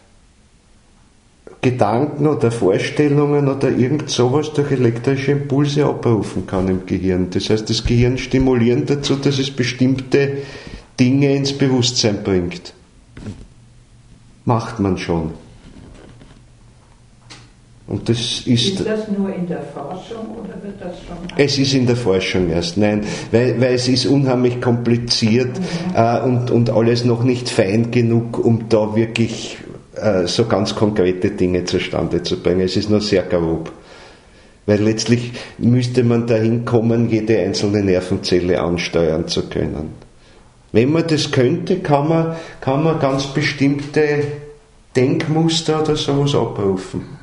S1: Gedanken oder Vorstellungen oder irgend sowas durch elektrische Impulse abrufen kann im Gehirn. Das heißt, das Gehirn stimulieren dazu, dass es bestimmte Dinge ins Bewusstsein bringt. Macht man schon. Und das ist,
S2: ist das nur in der Forschung oder wird das schon?
S1: Es ist in der Forschung erst, nein, weil, weil es ist unheimlich kompliziert mhm. äh, und, und alles noch nicht fein genug, um da wirklich äh, so ganz konkrete Dinge zustande zu bringen. Es ist nur sehr grob. Weil letztlich müsste man dahin kommen, jede einzelne Nervenzelle ansteuern zu können. Wenn man das könnte, kann man, kann man ganz bestimmte Denkmuster oder sowas abrufen.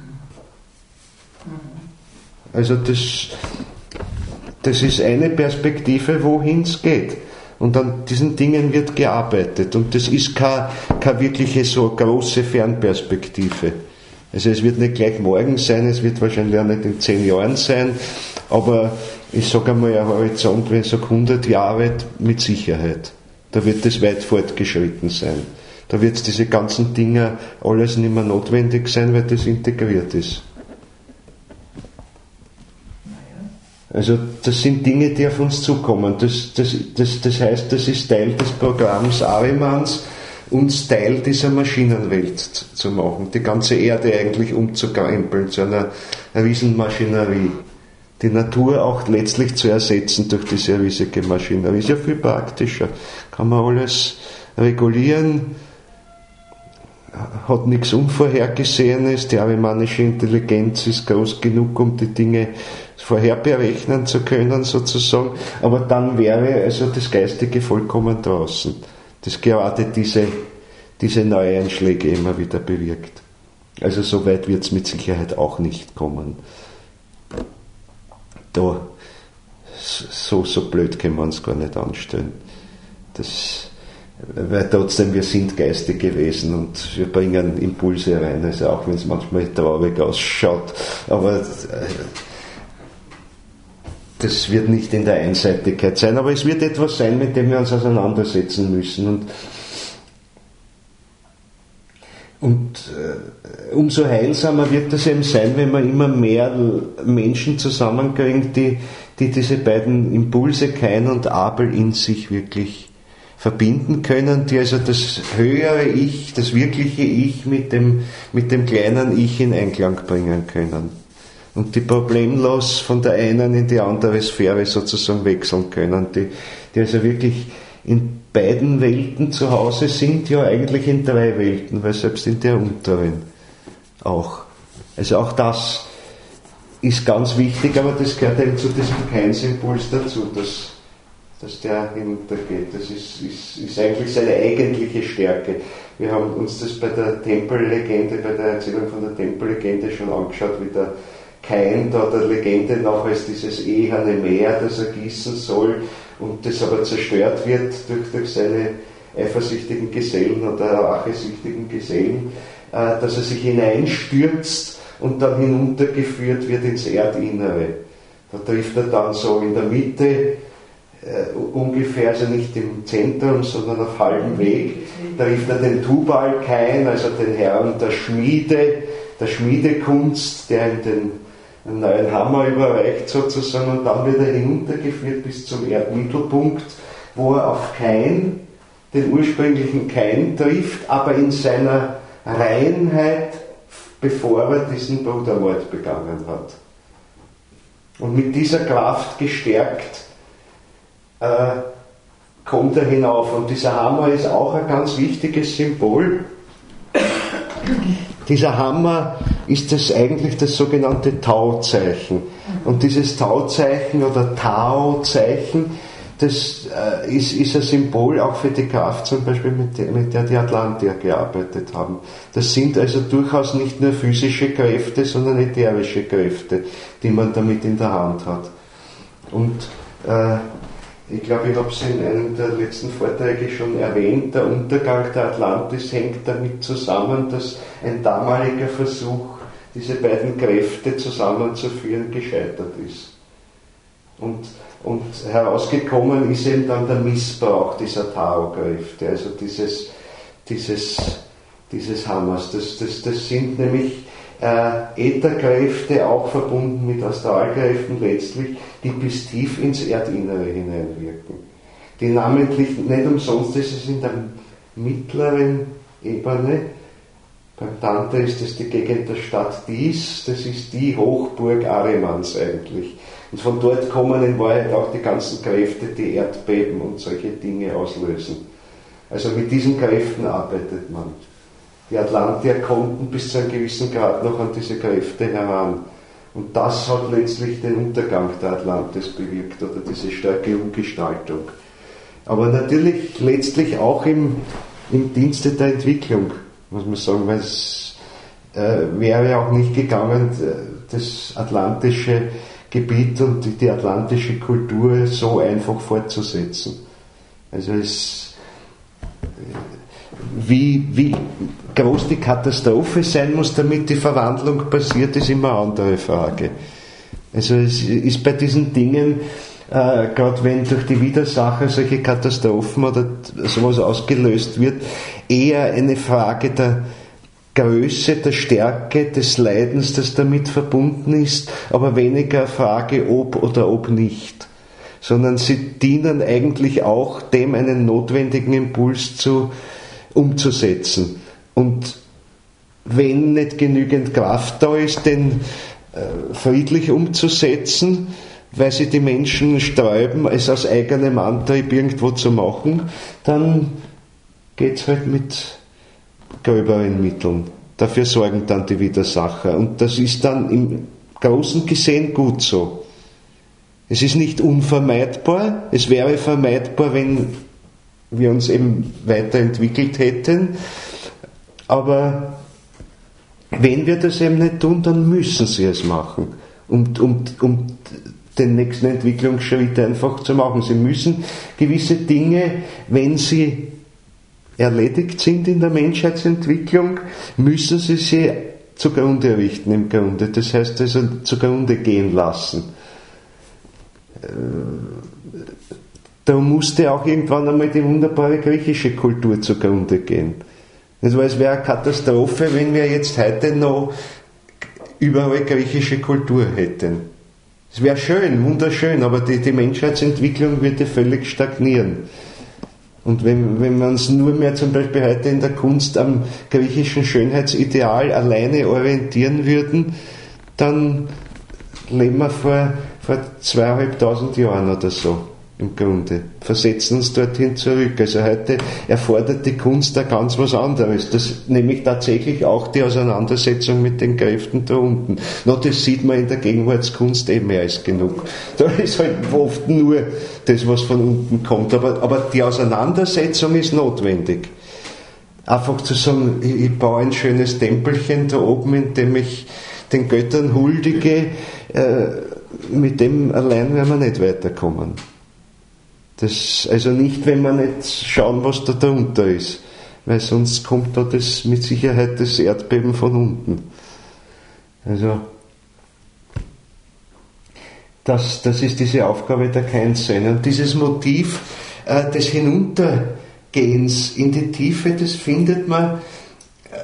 S1: Also das, das ist eine Perspektive, wohin es geht. Und an diesen Dingen wird gearbeitet. Und das ist keine, keine wirkliche so große Fernperspektive. Also es wird nicht gleich morgen sein, es wird wahrscheinlich auch nicht in zehn Jahren sein, aber ich sage einmal, ein Horizont, wenn ich sage hundert Jahre, mit Sicherheit. Da wird es weit fortgeschritten sein. Da wird es diese ganzen Dinge alles nicht mehr notwendig sein, weil das integriert ist. Also das sind Dinge, die auf uns zukommen. Das, das, das, das heißt, das ist Teil des Programms Ahrimans, uns Teil dieser Maschinenwelt zu machen, die ganze Erde eigentlich umzukrempeln zu einer Riesenmaschinerie. Die Natur auch letztlich zu ersetzen durch diese riesige Maschinerie. Ist ja viel praktischer. Kann man alles regulieren, hat nichts Unvorhergesehenes, die arimanische Intelligenz ist groß genug, um die Dinge vorher berechnen zu können sozusagen, aber dann wäre also das Geistige vollkommen draußen, das gerade diese, diese Neueinschläge immer wieder bewirkt. Also so weit wird es mit Sicherheit auch nicht kommen. Da, so, so blöd können wir uns gar nicht anstellen. Das, weil trotzdem, wir sind geistige Wesen und wir bringen Impulse rein, also auch wenn es manchmal traurig ausschaut, aber das wird nicht in der Einseitigkeit sein, aber es wird etwas sein, mit dem wir uns auseinandersetzen müssen. Und, und äh, umso heilsamer wird das eben sein, wenn man immer mehr Menschen zusammenkriegt, die, die diese beiden Impulse, Kain und Abel, in sich wirklich verbinden können, die also das höhere Ich, das wirkliche Ich mit dem, mit dem kleinen Ich in Einklang bringen können. Und die problemlos von der einen in die andere Sphäre sozusagen wechseln können, die, die also wirklich in beiden Welten zu Hause sind, ja eigentlich in drei Welten, weil selbst in der unteren auch. Also auch das ist ganz wichtig, aber das gehört eben zu diesem Keinsimpuls dazu, dass, dass der hinuntergeht. Das ist, ist, ist eigentlich seine eigentliche Stärke. Wir haben uns das bei der Tempellegende, bei der Erzählung von der Tempellegende schon angeschaut, wie der Kain da der Legende nach als dieses eherne Meer, das er gießen soll und das aber zerstört wird durch, durch seine eifersüchtigen Gesellen oder rachesüchtigen Gesellen, äh, dass er sich hineinstürzt und dann hinuntergeführt wird ins Erdinnere. Da trifft er dann so in der Mitte, äh, ungefähr, also nicht im Zentrum, sondern auf halbem Weg, trifft er den Tubal-Kain, also den Herrn der Schmiede, der Schmiedekunst, der ihm den einen neuen Hammer überreicht sozusagen, und dann wird er hinuntergeführt bis zum Erdmittelpunkt, wo er auf Kain, den ursprünglichen Kain, trifft, aber in seiner Reinheit, bevor er diesen Brudermord begangen hat. Und mit dieser Kraft gestärkt äh, kommt er hinauf. Und dieser Hammer ist auch ein ganz wichtiges Symbol. Dieser Hammer ist das eigentlich das sogenannte Tau-Zeichen. Und dieses Tau-Zeichen oder Tao-Zeichen, das äh, ist, ist ein Symbol auch für die Kraft zum Beispiel, mit der, mit der die Atlantier gearbeitet haben. Das sind also durchaus nicht nur physische Kräfte, sondern ätherische Kräfte, die man damit in der Hand hat. Und äh, ich glaube, ich habe es in einem der letzten Vorträge schon erwähnt, der Untergang der Atlantis hängt damit zusammen, dass ein damaliger Versuch, diese beiden Kräfte zusammenzuführen, gescheitert ist. Und, und herausgekommen ist eben dann der Missbrauch dieser Tao-Kräfte, also dieses, dieses, dieses Hammers. Das, das, das sind nämlich äh, Ätherkräfte, auch verbunden mit Astralkräften letztlich, die bis tief ins Erdinnere hineinwirken. Die namentlich, nicht umsonst ist es in der mittleren Ebene. Beim Tantra ist es die Gegend der Stadt Dis, das ist die Hochburg Ahrimans eigentlich. Und von dort kommen in Wahrheit auch die ganzen Kräfte, die Erdbeben und solche Dinge auslösen. Also mit diesen Kräften arbeitet man. Die Atlantier konnten bis zu einem gewissen Grad noch an diese Kräfte heran. Und das hat letztlich den Untergang der Atlantis bewirkt, oder diese starke Umgestaltung. Aber natürlich letztlich auch im, im Dienste der Entwicklung, muss man sagen, weil es äh, wäre auch nicht gegangen, das atlantische Gebiet und die, die atlantische Kultur so einfach fortzusetzen. Also es, wie, wie groß die Katastrophe sein muss, damit die Verwandlung passiert, ist immer eine andere Frage. Also es ist bei diesen Dingen, äh, gerade wenn durch die Widersacher solche Katastrophen oder sowas ausgelöst wird, eher eine Frage der Größe, der Stärke, des Leidens, das damit verbunden ist, aber weniger eine Frage ob oder ob nicht, sondern sie dienen eigentlich auch dem, einen notwendigen Impuls zu, umzusetzen. Und wenn nicht genügend Kraft da ist, den äh, friedlich umzusetzen, weil sich die Menschen sträuben, es aus eigenem Antrieb irgendwo zu machen, dann geht es halt mit gröberen Mitteln. Dafür sorgen dann die Widersacher. Und das ist dann im Großen gesehen gut so. Es ist nicht unvermeidbar. Es wäre vermeidbar, wenn wir uns eben weiterentwickelt hätten. Aber wenn wir das eben nicht tun, dann müssen sie es machen, um, um, um den nächsten Entwicklungsschritt einfach zu machen. Sie müssen gewisse Dinge, wenn sie erledigt sind in der Menschheitsentwicklung, müssen sie sie zugrunde richten im Grunde. Das heißt also zugrunde gehen lassen. Darum musste auch irgendwann einmal die wunderbare griechische Kultur zugrunde gehen. Also es wäre eine Katastrophe, wenn wir jetzt heute noch überall griechische Kultur hätten. Es wäre schön, wunderschön, aber die, die Menschheitsentwicklung würde völlig stagnieren. Und wenn, wenn wir uns nur mehr zum Beispiel heute in der Kunst am griechischen Schönheitsideal alleine orientieren würden, dann leben wir vor, vor zweieinhalbtausend Jahren oder so im Grunde. Versetzen uns dorthin zurück. Also heute erfordert die Kunst da ganz was anderes. Das nämlich tatsächlich auch die Auseinandersetzung mit den Kräften da unten. No, das sieht man in der Gegenwartskunst eh mehr als genug. Da ist halt oft nur das, was von unten kommt. Aber, aber die Auseinandersetzung ist notwendig. Einfach zu sagen, ich, ich baue ein schönes Tempelchen da oben, in dem ich den Göttern huldige, äh, mit dem allein werden wir nicht weiterkommen. Das, also nicht, wenn wir nicht schauen, was da drunter ist, weil sonst kommt da das mit Sicherheit das Erdbeben von unten. Also das, das ist diese Aufgabe der Keinsein. Und dieses Motiv äh, des Hinuntergehens in die Tiefe, das findet man äh,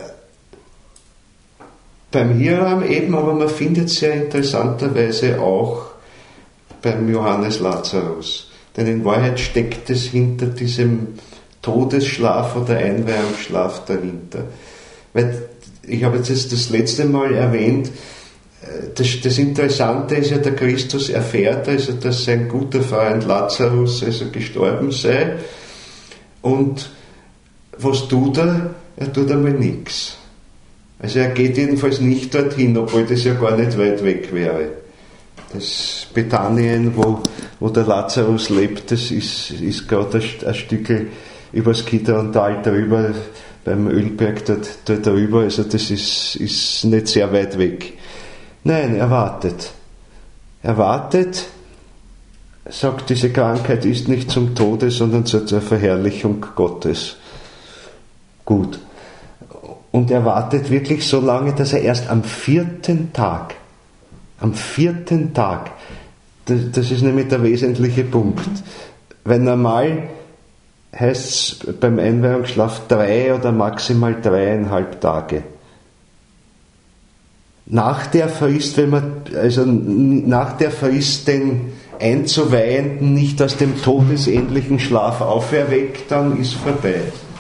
S1: beim Hiram eben, aber man findet es sehr interessanterweise auch beim Johannes Lazarus. Denn in Wahrheit steckt es hinter diesem Todesschlaf oder Einweihungsschlaf dahinter. Weil ich habe jetzt das letzte Mal erwähnt, das, das Interessante ist ja, der Christus erfährt also, dass sein guter Freund Lazarus also gestorben sei. Und was tut er? Er tut einmal nichts. Also er geht jedenfalls nicht dorthin, obwohl das ja gar nicht weit weg wäre. Das Bethanien, wo, wo der Lazarus lebt, das ist, ist gerade ein, ein Stückchen übers Kidrontal drüber, beim Ölberg dort, dort drüber, also das ist, ist nicht sehr weit weg. Nein, er wartet. Er wartet sagt, diese Krankheit ist nicht zum Tode, sondern zur, zur Verherrlichung Gottes. Gut. Und er wartet wirklich so lange, dass er erst am vierten Tag, am vierten Tag, das, das ist nämlich der wesentliche Punkt, weil normal heißt es beim Einweihungsschlaf drei oder maximal dreieinhalb Tage. Nach der Frist, wenn man, also nach der Frist den Einzuweihenden nicht aus dem todesähnlichen Schlaf auferweckt, dann ist vorbei.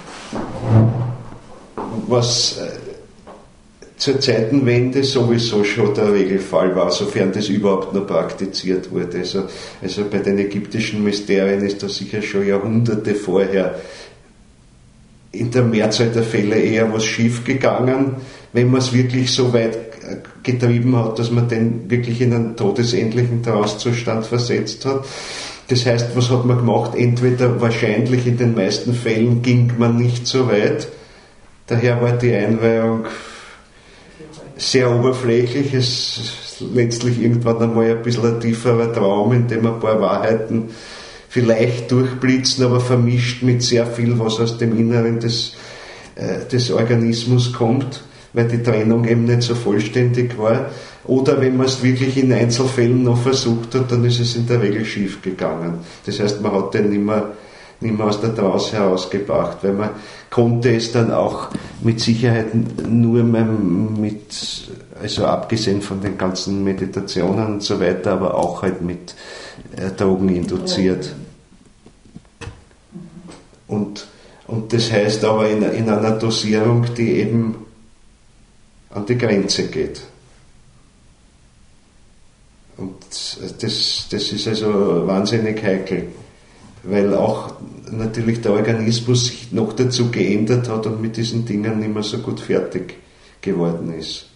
S1: Was zur Zeitenwende sowieso schon der Regelfall war, sofern das überhaupt noch praktiziert wurde. Also, also bei den ägyptischen Mysterien ist da sicher schon Jahrhunderte vorher in der Mehrzahl der Fälle eher was schief gegangen, wenn man es wirklich so weit getrieben hat, dass man den wirklich in einen todesähnlichen Trancezustand versetzt hat. Das heißt, was hat man gemacht? Entweder wahrscheinlich in den meisten Fällen ging man nicht so weit, daher war die Einweihung sehr oberflächlich, es ist letztlich irgendwann einmal ein bisschen ein tieferer Traum, in dem ein paar Wahrheiten vielleicht durchblitzen, aber vermischt mit sehr viel, was aus dem Inneren des, äh, des Organismus kommt, weil die Trennung eben nicht so vollständig war. Oder wenn man es wirklich in Einzelfällen noch versucht hat, dann ist es in der Regel schief gegangen. Das heißt, man hat den nicht mehr, nicht mehr aus der Trance herausgebracht, weil man konnte es dann auch mit Sicherheit nur mit, also abgesehen von den ganzen Meditationen und so weiter, aber auch halt mit äh, Drogen induziert. Und, und das heißt aber in, in einer Dosierung, die eben an die Grenze geht. Und das, das ist also wahnsinnig heikel, weil auch natürlich der Organismus sich noch dazu geändert hat und mit diesen Dingen nicht mehr so gut fertig geworden ist.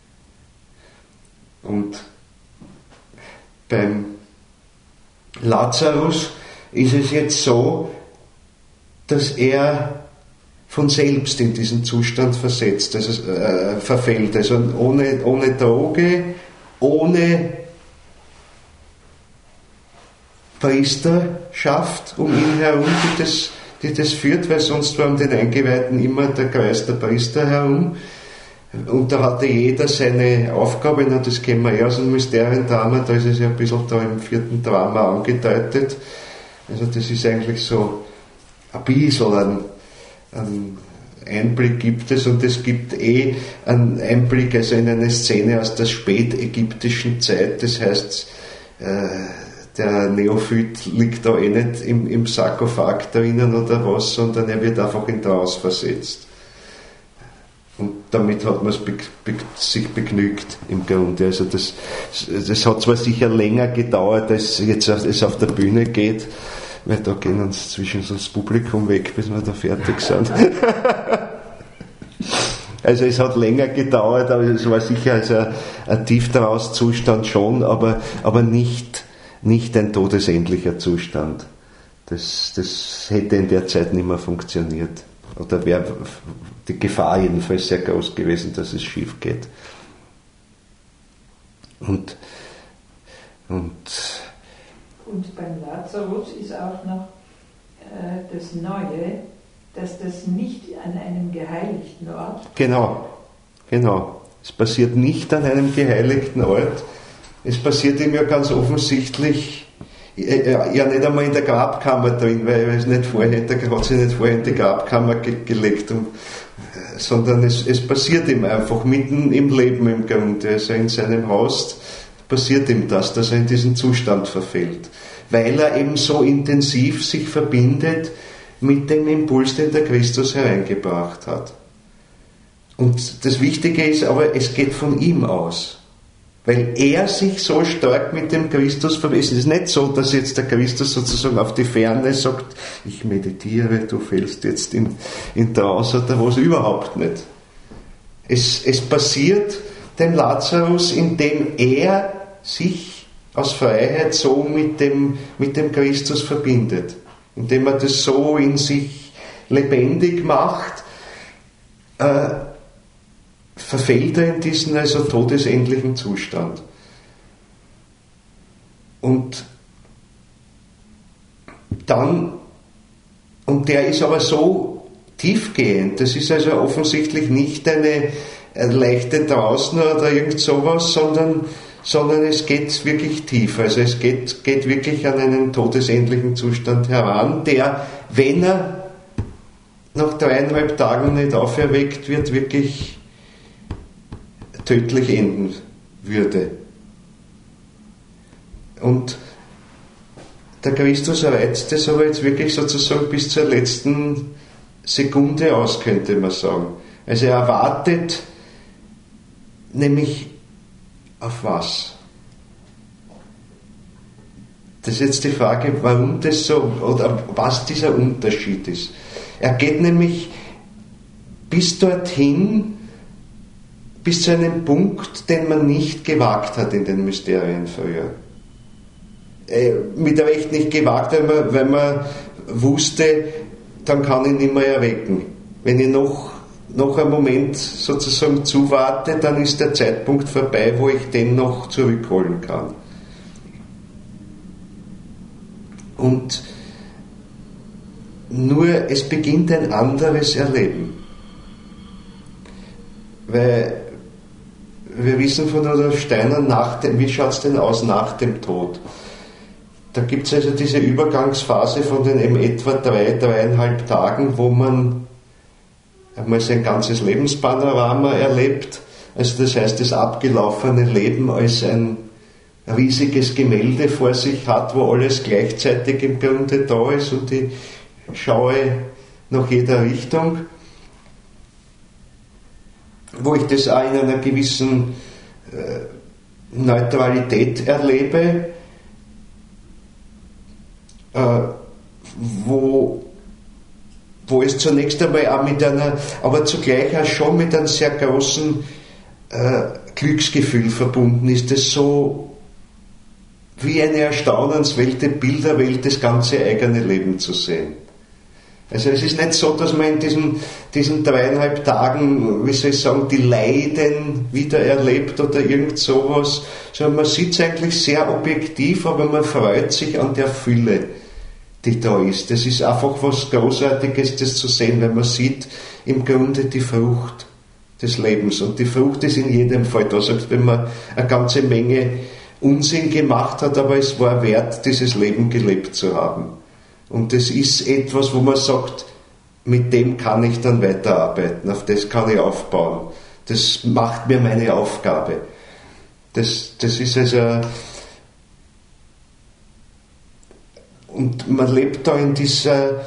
S1: Und beim Lazarus ist es jetzt so, dass er von selbst in diesen Zustand versetzt, also, äh, verfällt, also ohne, ohne Droge, ohne Priesterschaft um ihn herum, die das, die das führt, weil sonst war um den Eingeweihten immer der Kreis der Priester herum. Und da hatte jeder seine Aufgabe, na, das kennen wir eher aus dem Mysteriendrama, da ist es ja ein bisschen da im vierten Drama angedeutet. Also das ist eigentlich so ein bisschen ein, ein Einblick gibt es, und es gibt eh einen Einblick also in eine Szene aus der spätägyptischen Zeit, das heißt, äh, der Neophyt liegt da eh nicht im, im Sarkophag drinnen oder was, sondern er wird einfach in Trance versetzt. Und damit hat man be, be, sich begnügt im Grunde. Also das, das hat zwar sicher länger gedauert, als jetzt es auf der Bühne geht, weil da gehen uns zwischen so das Publikum weg, bis wir da fertig sind. Also es hat länger gedauert, aber es war sicher also ein, ein Tieftrance-Zustand schon, aber, aber nicht nicht ein todesähnlicher Zustand. Das, das hätte in der Zeit nicht mehr funktioniert. Oder wäre die Gefahr jedenfalls sehr groß gewesen, dass es schief geht. Und, und,
S2: und beim Lazarus ist auch noch äh, das Neue, dass das nicht an einem geheiligten Ort.
S1: Genau, genau. Es passiert nicht an einem geheiligten Ort. Es passiert ihm ja ganz offensichtlich, ja, ja nicht einmal in der Grabkammer drin, weil er ist nicht vorher, der hat sich nicht vorher in die Grabkammer ge- gelegt, und, sondern es, es passiert ihm einfach mitten im Leben im Grunde, also in seinem Haus passiert ihm das, dass er in diesen Zustand verfällt, weil er eben so intensiv sich verbindet mit dem Impuls, den der Christus hereingebracht hat. Und das Wichtige ist aber, es geht von ihm aus. Weil er sich so stark mit dem Christus verbindet. Es ist nicht so, dass jetzt der Christus sozusagen auf die Ferne sagt, ich meditiere, du fällst jetzt in, in Trance oder was, überhaupt nicht. Es, es passiert dem Lazarus, indem er sich aus Freiheit so mit dem, mit dem Christus verbindet. Indem er das so in sich lebendig macht, äh, verfällt er in diesen also todesähnlichen Zustand. Und dann, und der ist aber so tiefgehend, das ist also offensichtlich nicht eine, eine leichte Draußen oder irgend sowas, sondern, sondern es geht wirklich tief, also es geht, geht wirklich an einen todesähnlichen Zustand heran, der, wenn er nach dreieinhalb Tagen nicht auferweckt wird, wirklich tödlich enden würde. Und der Christus reizt es aber jetzt wirklich sozusagen bis zur letzten Sekunde aus, könnte man sagen. Also er wartet nämlich auf was? Das ist jetzt die Frage, warum das so, oder was dieser Unterschied ist. Er geht nämlich bis dorthin, bis zu einem Punkt, den man nicht gewagt hat in den Mysterien früher. Äh, mit Recht nicht gewagt, weil man, weil man wusste, dann kann ich nicht mehr erwecken. Wenn ich noch, noch einen Moment sozusagen zuwarte, dann ist der Zeitpunkt vorbei, wo ich den noch zurückholen kann. Und nur es beginnt ein anderes Erleben. Weil wir wissen von Rudolf Steiner, nach dem, wie schaut es denn aus nach dem Tod? Da gibt es also diese Übergangsphase von den eben etwa drei, dreieinhalb Tagen, wo man einmal sein ganzes Lebenspanorama erlebt. Also das heißt, das abgelaufene Leben als ein riesiges Gemälde vor sich hat, wo alles gleichzeitig im Grunde da ist und ich schaue nach jeder Richtung, wo ich das auch in einer gewissen äh, Neutralität erlebe, äh, wo, wo es zunächst einmal auch mit einer, aber zugleich auch schon mit einem sehr großen äh, Glücksgefühl verbunden ist, das so wie eine erstaunenswerte Bilderwelt das ganze eigene Leben zu sehen. Also es ist nicht so, dass man in diesen, diesen dreieinhalb Tagen, wie soll ich sagen, die Leiden wieder erlebt oder irgend sowas, sondern man sieht es eigentlich sehr objektiv, aber man freut sich an der Fülle, die da ist. Das ist einfach was Großartiges, das zu sehen, weil man sieht im Grunde die Frucht des Lebens. Und die Frucht ist in jedem Fall da, selbst wenn man eine ganze Menge Unsinn gemacht hat, aber es war wert, dieses Leben gelebt zu haben. Und das ist etwas, wo man sagt, mit dem kann ich dann weiterarbeiten, auf das kann ich aufbauen. Das macht mir meine Aufgabe. Das, das ist also... Und man lebt da in dieser...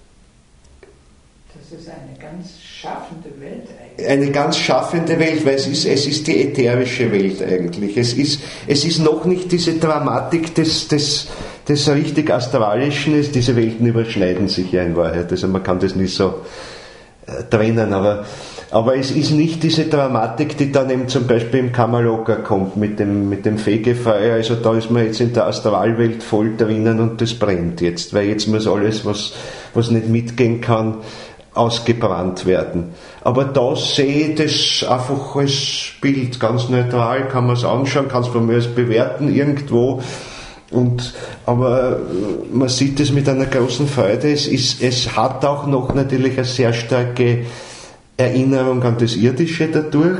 S2: Das ist eine ganz schaffende Welt eigentlich.
S1: Eine ganz schaffende Welt, weil es ist, es ist die ätherische Welt eigentlich. Es ist, es ist noch nicht diese Dramatik des... des das richtig Astralischen ist, diese Welten überschneiden sich ja in Wahrheit, also man kann das nicht so äh, trennen, aber, aber es ist nicht diese Dramatik, die dann eben zum Beispiel im Kamaloka kommt, mit dem, mit dem Fegefeuer, also da ist man jetzt in der Astralwelt voll drinnen und das brennt jetzt, weil jetzt muss alles, was, was nicht mitgehen kann, ausgebrannt werden. Aber da sehe ich das einfach als Bild, ganz neutral, kann man es anschauen, kann es von mir als bewerten irgendwo. Und, aber man sieht es mit einer großen Freude. Es, ist, es hat auch noch natürlich eine sehr starke Erinnerung an das Irdische dadurch.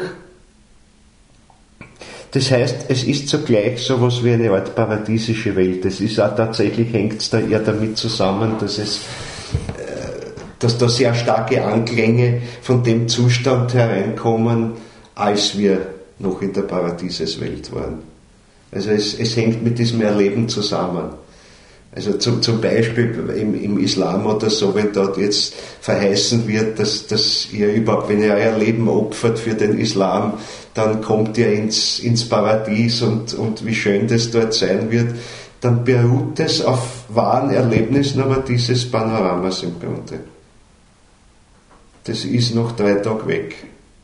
S1: Das heißt, es ist zugleich so etwas wie eine Art paradiesische Welt. Es ist auch tatsächlich, hängt es da eher damit zusammen, dass es, dass da sehr starke Anklänge von dem Zustand hereinkommen, als wir noch in der Paradieseswelt waren. Also es, es hängt mit diesem Erleben zusammen. Also zum, zum Beispiel im, im Islam oder so, wenn dort jetzt verheißen wird, dass, dass ihr überhaupt, wenn ihr euer Leben opfert für den Islam, dann kommt ihr ins, ins Paradies und, und wie schön das dort sein wird, dann beruht es auf wahren Erlebnissen, aber dieses Panoramas im Grunde. Das ist noch drei Tage weg.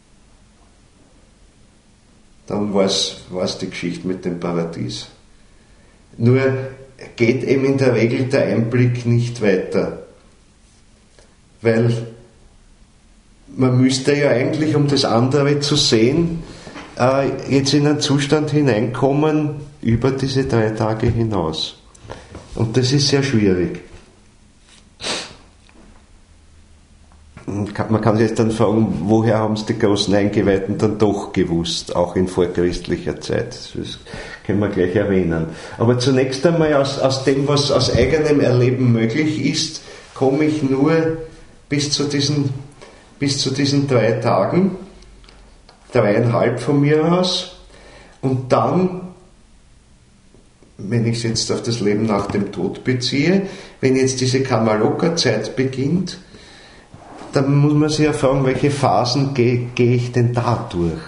S1: Dann war es die Geschichte mit dem Paradies. Nur geht eben in der Regel der Einblick nicht weiter. Weil man müsste ja eigentlich, um das andere zu sehen, jetzt in einen Zustand hineinkommen über diese drei Tage hinaus. Und das ist sehr schwierig. man kann sich jetzt dann fragen, woher haben es die großen Eingeweihten dann doch gewusst, auch in vorchristlicher Zeit. Das können wir gleich erwähnen. Aber zunächst einmal aus, aus dem, was aus eigenem Erleben möglich ist, komme ich nur bis zu diesen, bis zu diesen drei Tagen, dreieinhalb von mir aus, und dann, wenn ich es jetzt auf das Leben nach dem Tod beziehe, wenn jetzt diese Kamaloka-Zeit beginnt, dann muss man sich ja fragen, welche Phasen gehe, gehe ich denn da durch?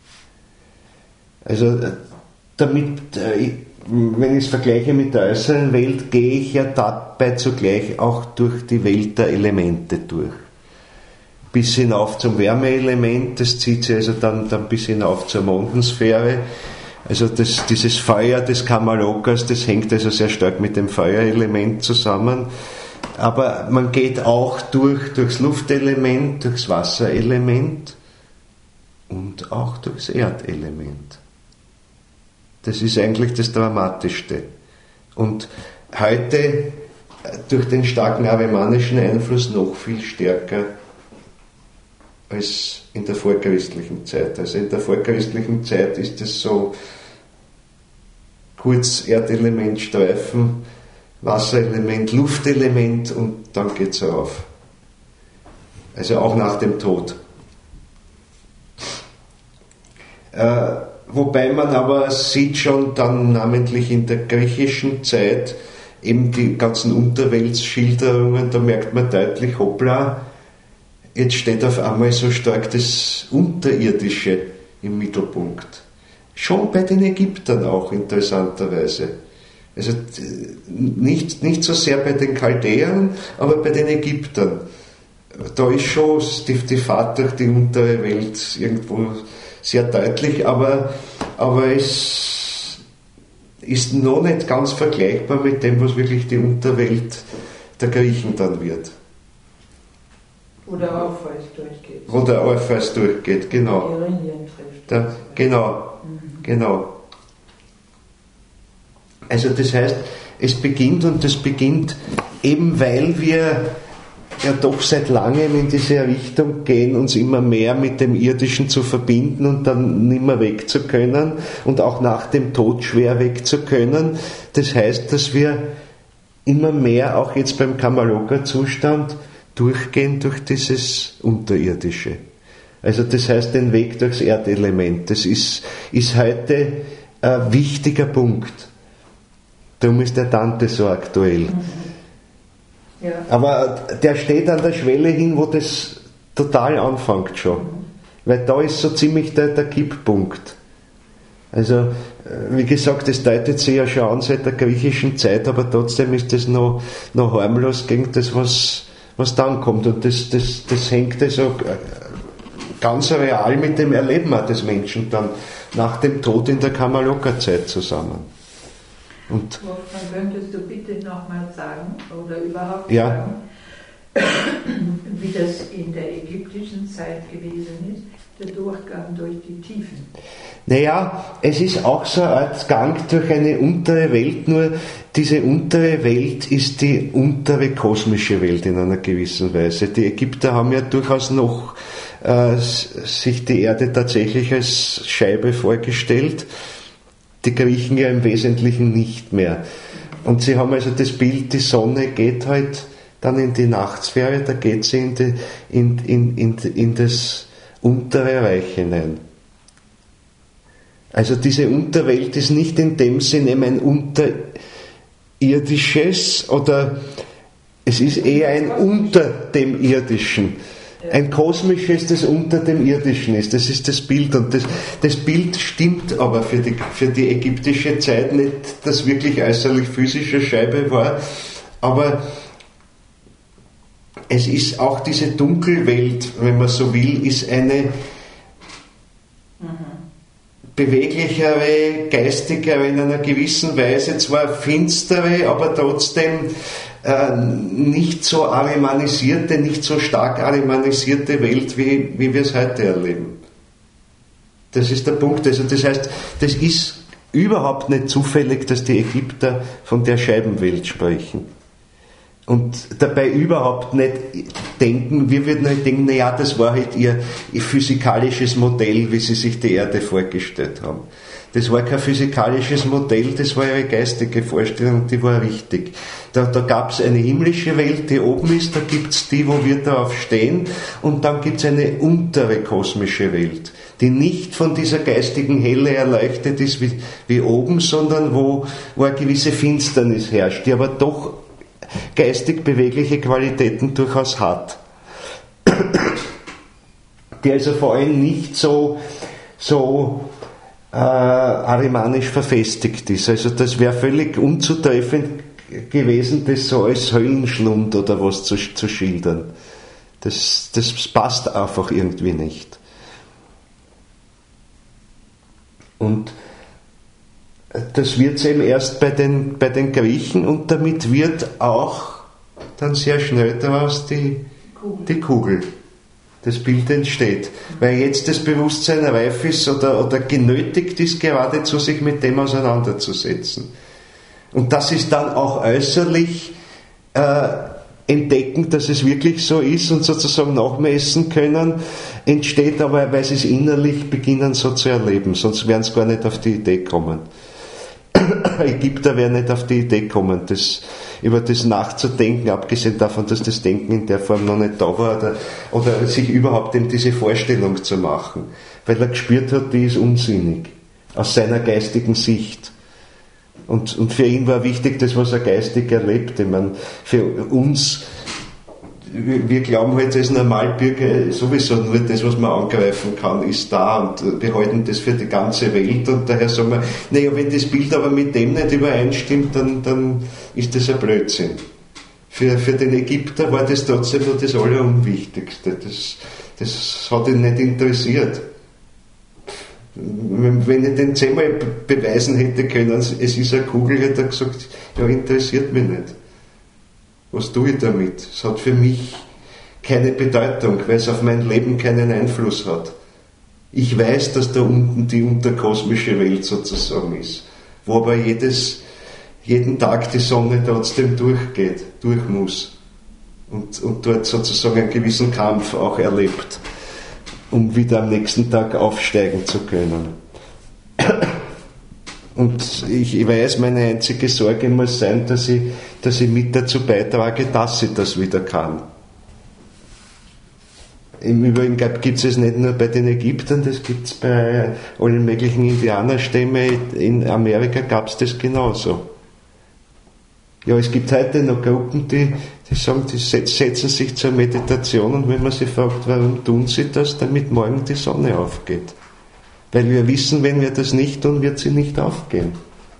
S1: Also, damit, wenn ich es vergleiche mit der äußeren Welt, gehe ich ja dabei zugleich auch durch die Welt der Elemente durch. Bis hinauf zum Wärmeelement, das zieht sich also dann, dann bis hinauf zur Mondensphäre. Also das, dieses Feuer des Kamalokas, das hängt also sehr stark mit dem Feuerelement zusammen. Aber man geht auch durch, durchs Luftelement, durchs Wasserelement und auch durchs Erdelement. Das ist eigentlich das Dramatischste. Und heute, durch den starken arimannischen Einfluss, noch viel stärker als in der vorchristlichen Zeit. Also in der vorchristlichen Zeit ist es so kurz Erdelement, Streifen, Wasserelement, Luftelement und dann geht es rauf. Also auch nach dem Tod. Äh, wobei man aber sieht schon dann namentlich in der griechischen Zeit eben die ganzen Unterweltsschilderungen, da merkt man deutlich, hoppla, jetzt steht auf einmal so stark das Unterirdische im Mittelpunkt. Schon bei den Ägyptern auch interessanterweise. Also nicht, nicht so sehr bei den Chaldäern, aber bei den Ägyptern. Da ist schon die, die Fahrt durch die untere Welt irgendwo sehr deutlich, aber, aber es ist noch nicht ganz vergleichbar mit dem, was wirklich die Unterwelt der Griechen dann wird.
S2: Oder Orpheus durchgeht.
S1: Wo der Orpheus durchgeht, genau.
S2: Erinien trifft.
S1: Der, genau, mhm. genau. Also das heißt, es beginnt und das beginnt eben, weil wir ja doch seit langem in diese Richtung gehen, uns immer mehr mit dem Irdischen zu verbinden und dann nimmer weg zu können und auch nach dem Tod schwer weg zu können. Das heißt, dass wir immer mehr auch jetzt beim Kamaloka-Zustand durchgehen durch dieses Unterirdische. Also das heißt den Weg durchs Erdelement. Das ist, ist heute ein wichtiger Punkt. Darum ist der Dante so aktuell. Ja. Aber der steht an der Schwelle hin, wo das total anfängt schon. Weil da ist so ziemlich der, der Kipppunkt. Also, wie gesagt, das deutet sich ja schon an seit der griechischen Zeit, aber trotzdem ist das noch, noch harmlos gegen das, was, was dann kommt. Und das, das, das hängt also ganz real mit dem Erleben des Menschen dann nach dem Tod in der Kamaloka-Zeit zusammen. Und
S2: Wolfgang, könntest du bitte nochmal sagen, oder überhaupt
S1: ja.
S2: sagen, wie das in der ägyptischen Zeit gewesen ist, der Durchgang durch die Tiefen?
S1: Naja, es ist auch so eine Art Gang durch eine untere Welt, nur diese untere Welt ist die untere kosmische Welt in einer gewissen Weise. Die Ägypter haben ja durchaus noch äh, sich die Erde tatsächlich als Scheibe vorgestellt. Die Griechen ja im Wesentlichen nicht mehr. Und sie haben also das Bild, die Sonne geht halt dann in die Nachtsphäre, da geht sie in, die, in, in, in, in das untere Reich hinein. Also diese Unterwelt ist nicht in dem Sinne ein unterirdisches oder es ist eher ein unter dem Irdischen. Ein kosmisches, das unter dem Irdischen ist. Das ist das Bild. Und das, das Bild stimmt aber für die, für die ägyptische Zeit nicht, dass wirklich äußerlich physische Scheibe war. Aber es ist auch diese Dunkelwelt, wenn man so will, ist eine beweglichere, geistigere, in einer gewissen Weise zwar finstere, aber trotzdem Äh, nicht so arimanisierte, nicht so stark arimanisierte Welt, wie, wie wir es heute erleben. Das ist der Punkt. Also das heißt, das ist überhaupt nicht zufällig, dass die Ägypter von der Scheibenwelt sprechen. Und dabei überhaupt nicht denken, wir würden halt denken, naja, das war halt ihr, ihr physikalisches Modell, wie sie sich die Erde vorgestellt haben. Das war kein physikalisches Modell, das war ihre geistige Vorstellung, die war richtig. Da, da gab es eine himmlische Welt, die oben ist, da gibt es die, wo wir darauf stehen, und dann gibt es eine untere kosmische Welt, die nicht von dieser geistigen Helle erleuchtet ist wie, wie oben, sondern wo, wo eine gewisse Finsternis herrscht, die aber doch geistig bewegliche Qualitäten durchaus hat. Die also vor allem nicht so, so äh, arimanisch verfestigt ist. Also das wäre völlig unzutreffend gewesen, das so als Höllenschlund oder was zu, zu schildern. Das, das passt einfach irgendwie nicht. Und das wird es eben erst bei den, bei den Griechen, und damit wird auch dann sehr schnell daraus die Kugel. die Kugel, das Bild entsteht. Weil jetzt das Bewusstsein reif ist oder, oder genötigt ist, geradezu sich mit dem auseinanderzusetzen. Und das ist dann auch äußerlich äh, entdecken, dass es wirklich so ist und sozusagen nachmessen können, entsteht aber, weil sie es innerlich beginnen so zu erleben, sonst werden sie gar nicht auf die Idee kommen. Ägypter wären nicht auf die Idee kommen, das, über das nachzudenken, abgesehen davon, dass das Denken in der Form noch nicht da war, oder, oder sich überhaupt in diese Vorstellung zu machen, weil er gespürt hat, die ist unsinnig, aus seiner geistigen Sicht. Und, und für ihn war wichtig, das, was er geistig erlebt. Ich meine, für uns, wir glauben halt als Normalbürger sowieso nur das, was man angreifen kann, ist da, und wir halten das für die ganze Welt, und daher sagen wir, naja, wenn das Bild aber mit dem nicht übereinstimmt, dann, dann ist das ein Blödsinn. Für, für den Ägypter war das trotzdem noch das Allerunwichtigste. Das, das hat ihn nicht interessiert. Wenn ich den zehnmal beweisen hätte können, es ist eine Kugel, hätte er gesagt, ja, interessiert mich nicht. Was tue ich damit? Es hat für mich keine Bedeutung, weil es auf mein Leben keinen Einfluss hat. Ich weiß, dass da unten die unterkosmische Welt sozusagen ist, wo aber jedes, jeden Tag die Sonne trotzdem durchgeht, durch muss, und, und dort sozusagen einen gewissen Kampf auch erlebt, um wieder am nächsten Tag aufsteigen zu können. Und ich, ich weiß, meine einzige Sorge muss sein, dass ich, dass ich mit dazu beitrage, dass ich das wieder kann. Im Übrigen gibt es nicht nur bei den Ägyptern, das gibt es bei allen möglichen Indianerstämmen. In Amerika gab es das genauso. Ja, es gibt heute noch Gruppen, die, die sagen, die setzen sich zur Meditation, und wenn man sie fragt, warum tun sie das, damit morgen die Sonne aufgeht. Weil wir wissen, wenn wir das nicht tun, wird sie nicht aufgehen.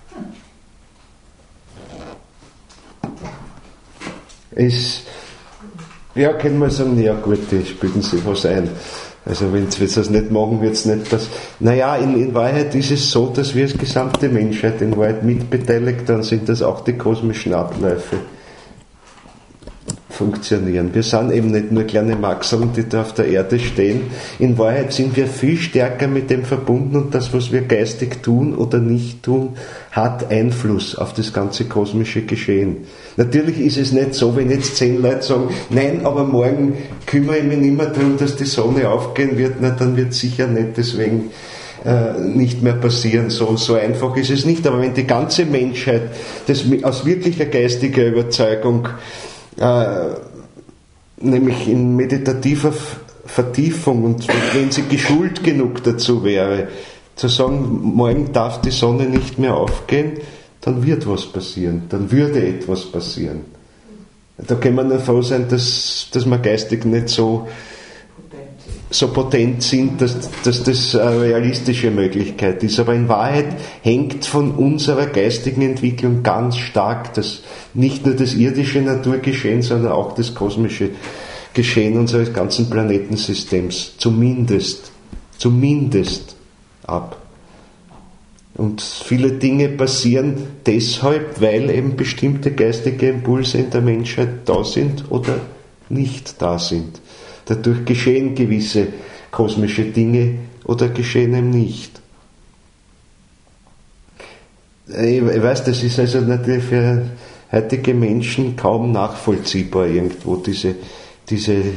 S1: Es, ja, können wir sagen, ja gut, die spielen sich was ein. Also wenn sie das nicht machen, wird es nicht das. Naja, in, in Wahrheit ist es so, dass wir als gesamte Menschheit in Wahrheit mitbeteiligt, dann sind das auch die kosmischen Abläufe funktionieren. Wir sind eben nicht nur kleine Maxeln, die da auf der Erde stehen. In Wahrheit sind wir viel stärker mit dem verbunden, und das, was wir geistig tun oder nicht tun, hat Einfluss auf das ganze kosmische Geschehen. Natürlich ist es nicht so, wenn jetzt zehn Leute sagen, nein, aber morgen kümmere ich mich nicht mehr darum, dass die Sonne aufgehen wird, na, dann wird es sicher nicht deswegen äh, nicht mehr passieren. So, so einfach ist es nicht. Aber wenn die ganze Menschheit das aus wirklicher geistiger Überzeugung, Äh, nämlich in meditativer Vertiefung, und wenn sie geschult genug dazu wäre, zu sagen, morgen darf die Sonne nicht mehr aufgehen, dann wird was passieren, dann würde etwas passieren. Da kann man nur froh sein, dass, dass wir geistig nicht so, so potent sind, dass, dass das eine realistische Möglichkeit ist. Aber in Wahrheit hängt von unserer geistigen Entwicklung ganz stark das, nicht nur das irdische Naturgeschehen, sondern auch das kosmische Geschehen unseres ganzen Planetensystems, zumindest, zumindest ab. Und viele Dinge passieren deshalb, weil eben bestimmte geistige Impulse in der Menschheit da sind oder nicht da sind. Dadurch geschehen gewisse kosmische Dinge oder geschehen eben nicht. Ich weiß, das ist also natürlich für heutige Menschen kaum nachvollziehbar irgendwo, diese, diese, äh,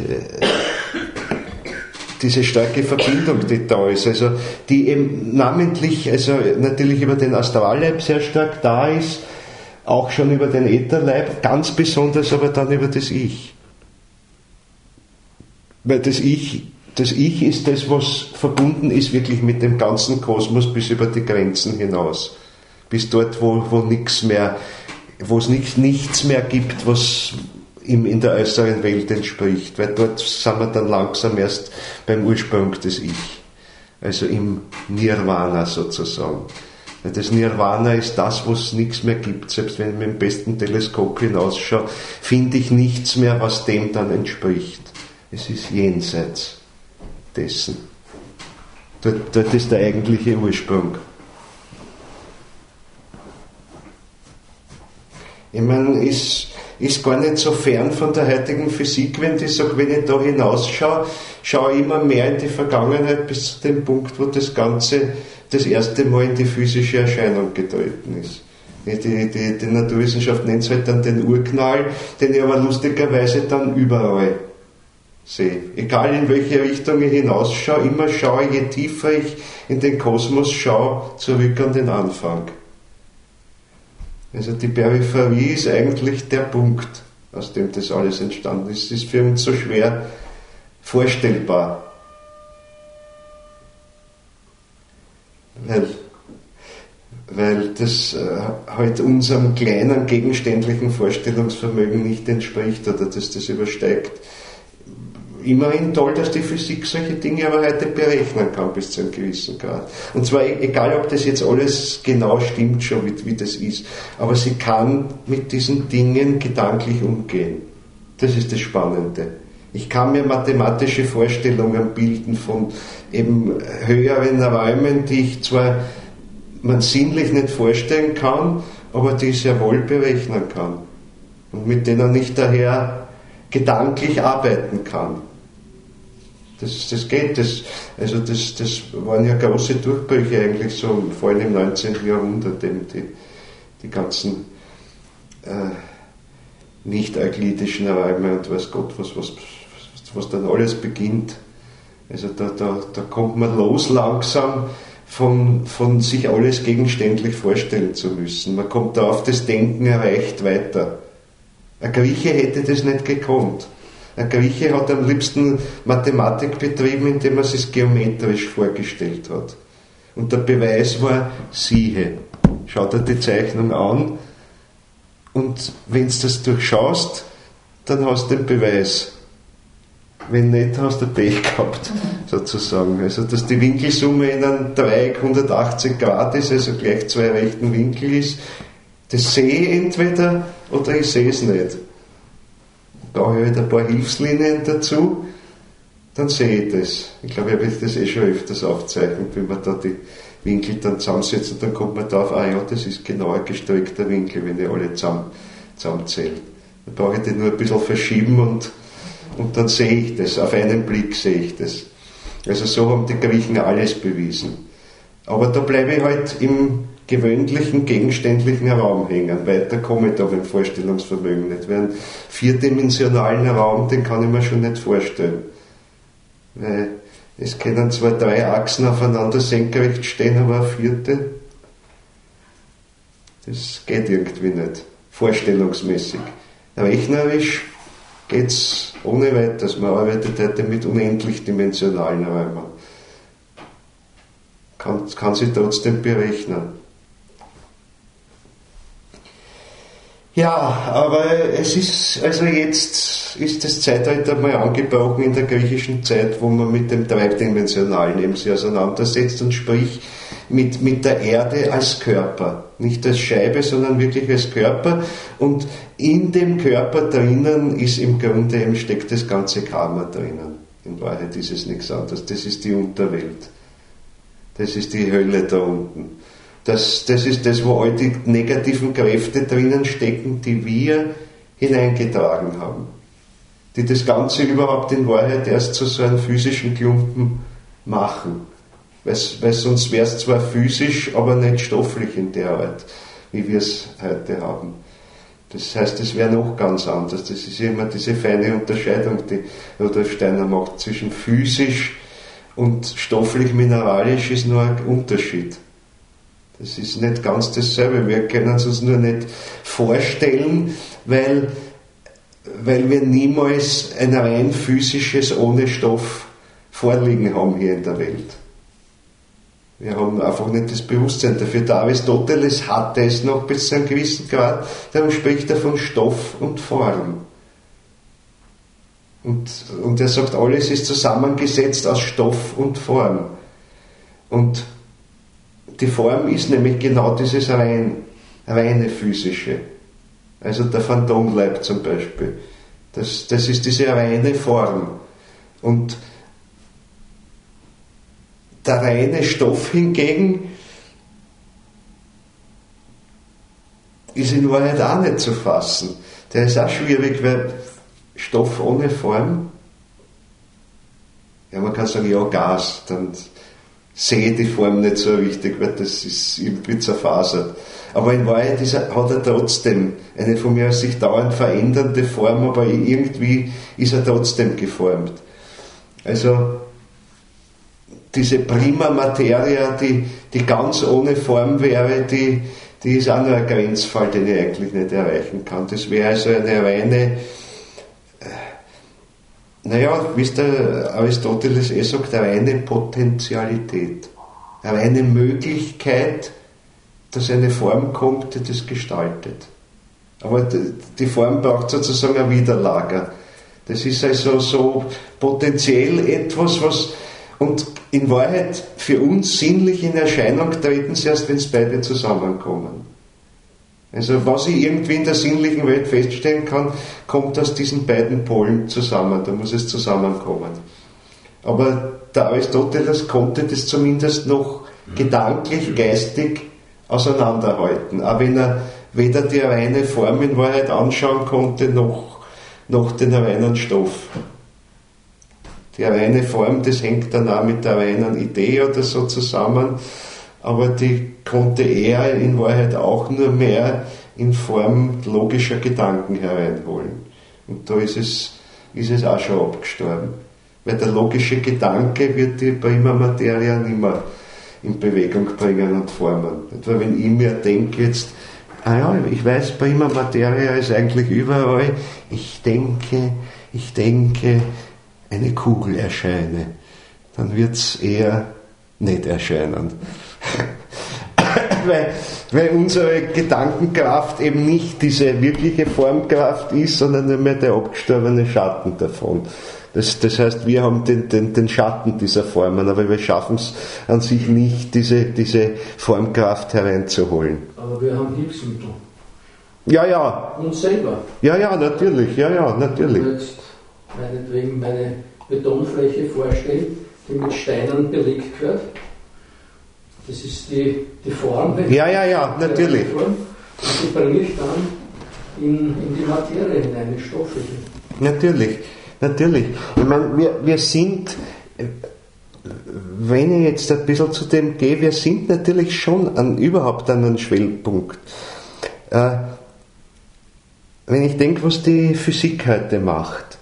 S1: diese starke Verbindung, die da ist, also die eben namentlich, also natürlich über den Astralleib sehr stark da ist, auch schon über den Ätherleib, ganz besonders aber dann über das Ich. Weil das Ich, das Ich ist das, was verbunden ist wirklich mit dem ganzen Kosmos bis über die Grenzen hinaus. Bis dort, wo, wo nichts mehr, wo es nicht, nichts mehr gibt, was ihm in der äußeren Welt entspricht. Weil dort sind wir dann langsam erst beim Ursprung des Ich. Also im Nirvana sozusagen. Weil das Nirvana ist das, wo es nichts mehr gibt. Selbst wenn ich mit dem besten Teleskop hinausschaue, finde ich nichts mehr, was dem dann entspricht. Es ist jenseits dessen. Dort, dort ist der eigentliche Ursprung. Ich meine, ist, ist gar nicht so fern von der heutigen Physik, wenn ich sage, wenn ich da hinausschaue, schaue ich immer mehr in die Vergangenheit bis zu dem Punkt, wo das Ganze das erste Mal in die physische Erscheinung getreten ist. Die, die, die Naturwissenschaft nennt es halt dann den Urknall, den ich aber lustigerweise dann überall sehe. Egal in welche Richtung ich hinausschaue, immer schaue, je tiefer ich in den Kosmos schaue, zurück an den Anfang. Also die Peripherie ist eigentlich der Punkt, aus dem das alles entstanden ist. Es ist für uns so schwer vorstellbar. Weil, weil das äh, halt unserem kleinen gegenständlichen Vorstellungsvermögen nicht entspricht oder dass das übersteigt. Immerhin toll, dass die Physik solche Dinge aber heute berechnen kann bis zu einem gewissen Grad. Und zwar egal, ob das jetzt alles genau stimmt schon, wie, wie das ist, aber sie kann mit diesen Dingen gedanklich umgehen. Das ist das Spannende. Ich kann mir mathematische Vorstellungen bilden von eben höheren Räumen, die ich zwar man sinnlich nicht vorstellen kann, aber die ich sehr wohl berechnen kann. Und mit denen ich daher gedanklich arbeiten kann. Das, das geht, das, also das, das waren ja große Durchbrüche eigentlich so, vor allem im neunzehnten Jahrhundert, eben die, die ganzen äh, nicht-euklidischen Räume und weiß Gott, was, was, was dann alles beginnt. Also da, da, da kommt man los langsam von, von sich alles gegenständlich vorstellen zu müssen. Man kommt da auf das Denken erreicht weiter. Ein Grieche hätte das nicht gekonnt. Ein Grieche hat am liebsten Mathematik betrieben, indem er es geometrisch vorgestellt hat. Und der Beweis war, siehe, schau dir die Zeichnung an und wenn du das durchschaust, dann hast du den Beweis. Wenn nicht, hast du Pech gehabt, sozusagen. Also, dass die Winkelsumme in einem Dreieck hundertachtzig Grad ist, also gleich zwei rechten Winkel ist, das sehe ich entweder oder ich sehe es nicht. Da brauche ich halt ein paar Hilfslinien dazu, dann sehe ich das. Ich glaube, ich habe das eh schon öfters aufgezeichnet, wenn man da die Winkel dann zusammensetzt und dann kommt man darauf, ah ja, das ist genau ein gestreckter Winkel, wenn ich alle zusammen, zusammenzähle. Dann brauche ich den nur ein bisschen verschieben und, und dann sehe ich das. Auf einen Blick sehe ich das. Also so haben die Griechen alles bewiesen. Aber da bleibe ich halt im gewöhnlichen, gegenständlichen Raum hängen. Weiter komme ich da beim Vorstellungsvermögen nicht. Weil einen vierdimensionalen Raum, den kann ich mir schon nicht vorstellen. Weil es können zwar drei Achsen aufeinander senkrecht stehen, aber eine vierte, das geht irgendwie nicht. Vorstellungsmäßig. Rechnerisch geht es ohne weiteres. Man arbeitet heute mit unendlich dimensionalen Räumen. Kann, kann sie trotzdem berechnen. Ja, aber es ist, also jetzt ist das Zeitalter mal angebrochen in der griechischen Zeit, wo man mit dem Dreidimensionalen eben sich auseinandersetzt und sprich mit, mit der Erde als Körper. Nicht als Scheibe, sondern wirklich als Körper. Und in dem Körper drinnen ist im Grunde eben steckt das ganze Karma drinnen. In Wahrheit ist es nichts anderes. Das ist die Unterwelt. Das ist die Hölle da unten. Das, das ist das, wo all die negativen Kräfte drinnen stecken, die wir hineingetragen haben. Die das Ganze überhaupt in Wahrheit erst zu so einem physischen Klumpen machen. Weil, weil sonst wäre es zwar physisch, aber nicht stofflich in der Art, wie wir es heute haben. Das heißt, es wäre noch ganz anders. Das ist ja immer diese feine Unterscheidung, die Rudolf Steiner macht zwischen physisch und stofflich-mineralisch ist nur ein Unterschied. Das ist nicht ganz dasselbe. Wir können es uns nur nicht vorstellen, weil, weil wir niemals ein rein physisches ohne Stoff vorliegen haben hier in der Welt. Wir haben einfach nicht das Bewusstsein dafür. Der Aristoteles hatte es noch bis zu einem gewissen Grad, darum spricht er von Stoff und Form. Und, und er sagt, alles ist zusammengesetzt aus Stoff und Form. Und die Form ist nämlich genau dieses rein, reine physische. Also der Phantomleib zum Beispiel. Das, das ist diese reine Form. Und der reine Stoff hingegen ist in Wahrheit auch nicht zu fassen. Der ist auch schwierig, weil Stoff ohne Form, ja, man kann sagen, ja, Gas, dann sehe ich die Form nicht so richtig, weil das ist irgendwie zerfasert. Aber in Wahrheit ist er, hat er trotzdem eine von mir aus sich dauernd verändernde Form, aber irgendwie ist er trotzdem geformt. Also diese Prima Materia, die, die ganz ohne Form wäre, die, die ist auch nur ein Grenzfall, den ich eigentlich nicht erreichen kann. Das wäre also eine reine, naja, wie es der Aristoteles eh sagt, eine reine Potentialität. Eine reine Möglichkeit, dass eine Form kommt, die das gestaltet. Aber die Form braucht sozusagen ein Widerlager. Das ist also so potenziell etwas, was, und in Wahrheit für uns sinnlich in Erscheinung treten sie erst, wenn es beide zusammenkommen. Also was ich irgendwie in der sinnlichen Welt feststellen kann, kommt aus diesen beiden Polen zusammen, da muss es zusammenkommen. Aber der Aristoteles konnte das zumindest noch gedanklich, geistig auseinanderhalten, auch wenn er weder die reine Form in Wahrheit anschauen konnte, noch, noch den reinen Stoff. Die reine Form, das hängt dann auch mit der reinen Idee oder so zusammen, aber die konnte er in Wahrheit auch nur mehr in Form logischer Gedanken hereinholen. Und da ist es, ist es auch schon abgestorben. Weil der logische Gedanke wird die Prima Materia nicht mehr in Bewegung bringen und formen. Etwa wenn ich mir denke jetzt, ah ja, ich weiß, Prima Materia ist eigentlich überall, ich denke, ich denke, eine Kugel erscheine, dann wird es eher nicht erscheinen. weil, weil unsere Gedankenkraft eben nicht diese wirkliche Formkraft ist, sondern nur mehr der abgestorbene Schatten davon. Das, das heißt, wir haben den, den, den Schatten dieser Formen, aber wir schaffen es an sich nicht, diese, diese Formkraft hereinzuholen.
S4: Aber wir haben Hilfsmittel.
S1: Ja, ja.
S4: Uns selber.
S1: Ja, ja, natürlich, ja, ja, natürlich.
S4: Wenn ich jetzt meinetwegen meine Betonfläche vorstelle, die mit Steinen belegt wird, das ist die, die Form.
S1: Ja, ja, ja, natürlich.
S4: Form, und die bringe ich dann in, in die Materie hinein, in stoffliche.
S1: Natürlich. Natürlich. Ich meine, wir, wir sind, wenn ich jetzt ein bisschen zu dem gehe, wir sind natürlich schon an, überhaupt an einem Schwellpunkt. Äh, wenn ich denke, was die Physik heute macht,